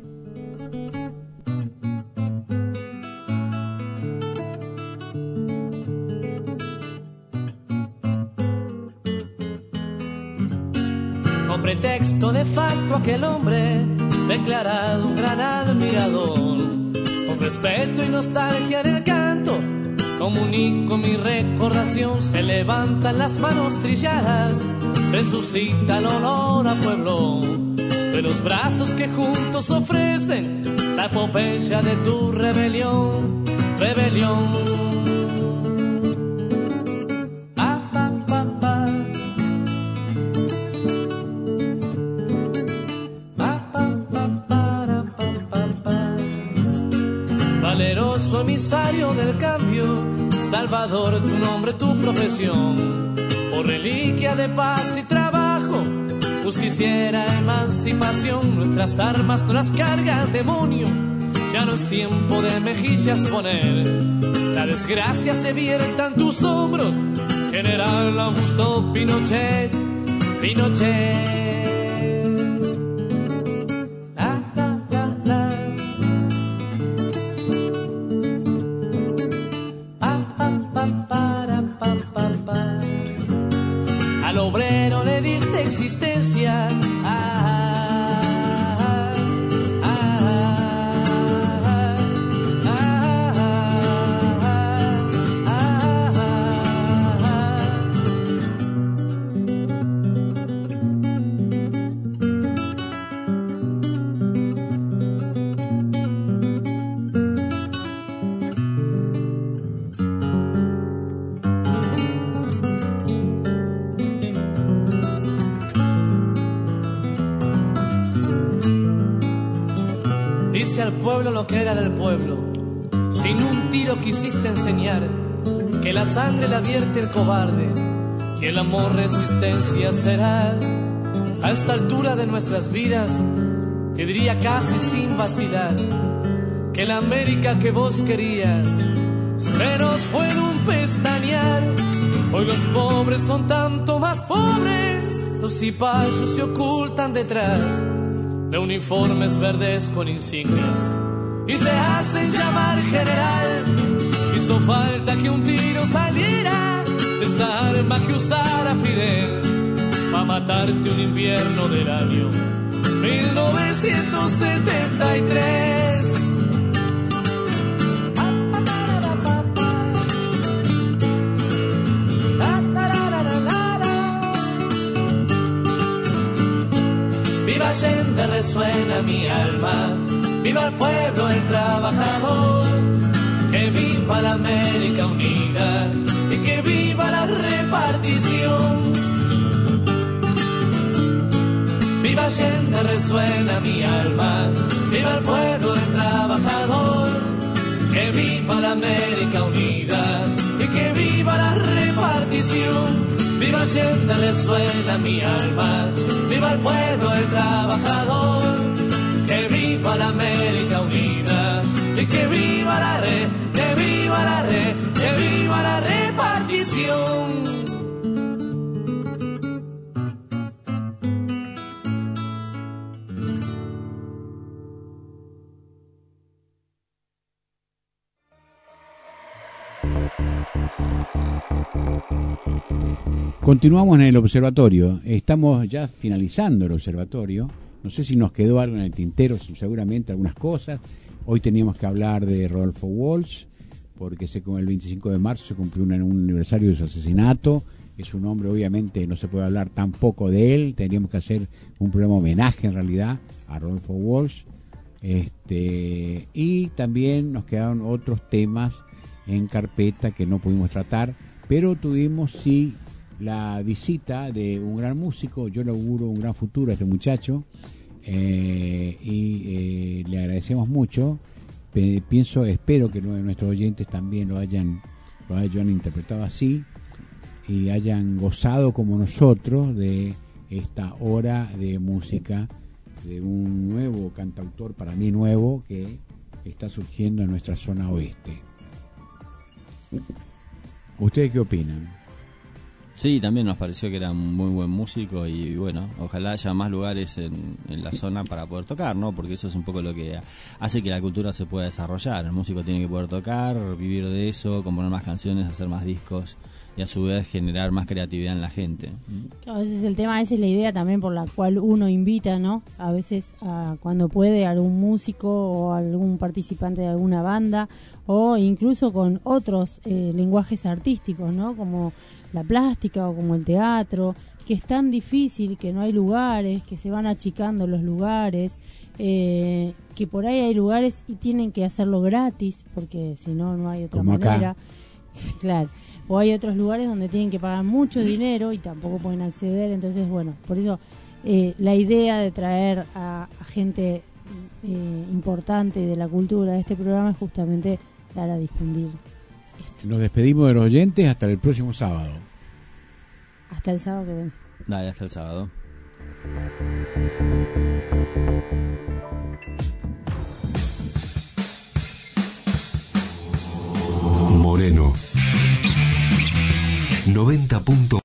R: Con pretexto de facto aquel hombre, declarado un gran admirador, con respeto y nostalgia en el canto, comunico mi recordación. Se levantan las manos trilladas, resucita el olor a pueblo, de los brazos que juntos ofrecen la epopeya de tu rebelión, rebelión. Emisario del cambio, salvador, tu nombre, tu profesión, por reliquia de paz y trabajo, justiciera, emancipación, nuestras armas no las carga el demonio, ya no es tiempo de mejillas poner, la desgracia se vierta en tus hombros, General Augusto Pinochet, Pinochet. Existencia, ah, ah, ah, ah, ah, ah, Dice al pueblo lo que era del pueblo, sin un tiro quisiste enseñar que la sangre la vierte el cobarde y el amor resistencia será. A esta altura de nuestras vidas te diría casi sin vacilar que la América que vos querías se nos fue en un pestañear. Hoy los pobres son tanto más pobres, los cipayos se ocultan detrás de uniformes verdes con insignias y se hacen llamar general. Hizo falta que un tiro saliera de esa arma que usara Fidel pa' matarte un invierno del año mil novecientos setenta y tres. Viva Allende resuena mi alma, viva el pueblo, el trabajador, que viva la América unida y que viva la repartición. Viva Allende, resuena mi alma, viva el pueblo, el trabajador, que viva la América unida y que viva la repartición. Viva Allende, resuena mi alma, viva el pueblo, el trabajador, que viva la América unida y que viva la re, que viva la re, que viva la repartición.
B: Continuamos en el observatorio. Estamos ya finalizando el observatorio. No sé si nos quedó algo en el tintero, seguramente algunas cosas. Hoy teníamos que hablar de Rodolfo Walsh, porque sé que el veinticinco de marzo se cumplió un, un aniversario de su asesinato. Es un hombre, obviamente, no se puede hablar tampoco de él. Tendríamos que hacer un programa homenaje, en realidad, a Rodolfo Walsh. Este, y también nos quedaron otros temas en carpeta que no pudimos tratar, pero tuvimos, sí, la visita de un gran músico. Yo le auguro un gran futuro a este muchacho, eh, y eh, le agradecemos mucho. P- pienso, espero que nuestros oyentes también lo hayan, lo hayan interpretado así y hayan gozado como nosotros de esta hora de música de un nuevo cantautor, para mí nuevo, que está surgiendo en nuestra zona oeste. ¿Ustedes qué opinan?
D: Sí, también nos pareció que era un muy buen músico y bueno, ojalá haya más lugares en, en la zona para poder tocar, ¿no? Porque eso es un poco lo que hace que la cultura se pueda desarrollar. El músico tiene que poder tocar, vivir de eso, componer más canciones, hacer más discos y a su vez generar más creatividad en la gente.
C: A veces el tema, esa es la idea también por la cual uno invita, ¿no? A veces a, cuando puede, algún músico o algún participante de alguna banda o incluso con otros eh, lenguajes artísticos, ¿no? Como la plástica o como el teatro, que es tan difícil, que no hay lugares, que se van achicando los lugares, eh, que por ahí hay lugares y tienen que hacerlo gratis, porque si no, no hay otra
B: como
C: manera.
B: Acá.
C: Claro. O hay otros lugares donde tienen que pagar mucho dinero y tampoco pueden acceder. Entonces, bueno, por eso eh, la idea de traer a, a gente eh, importante de la cultura de este programa es justamente dar a difundir.
B: Nos despedimos de los oyentes hasta el próximo sábado.
C: Hasta el sábado que viene.
D: Dale, hasta el sábado.
F: Moreno noventa punto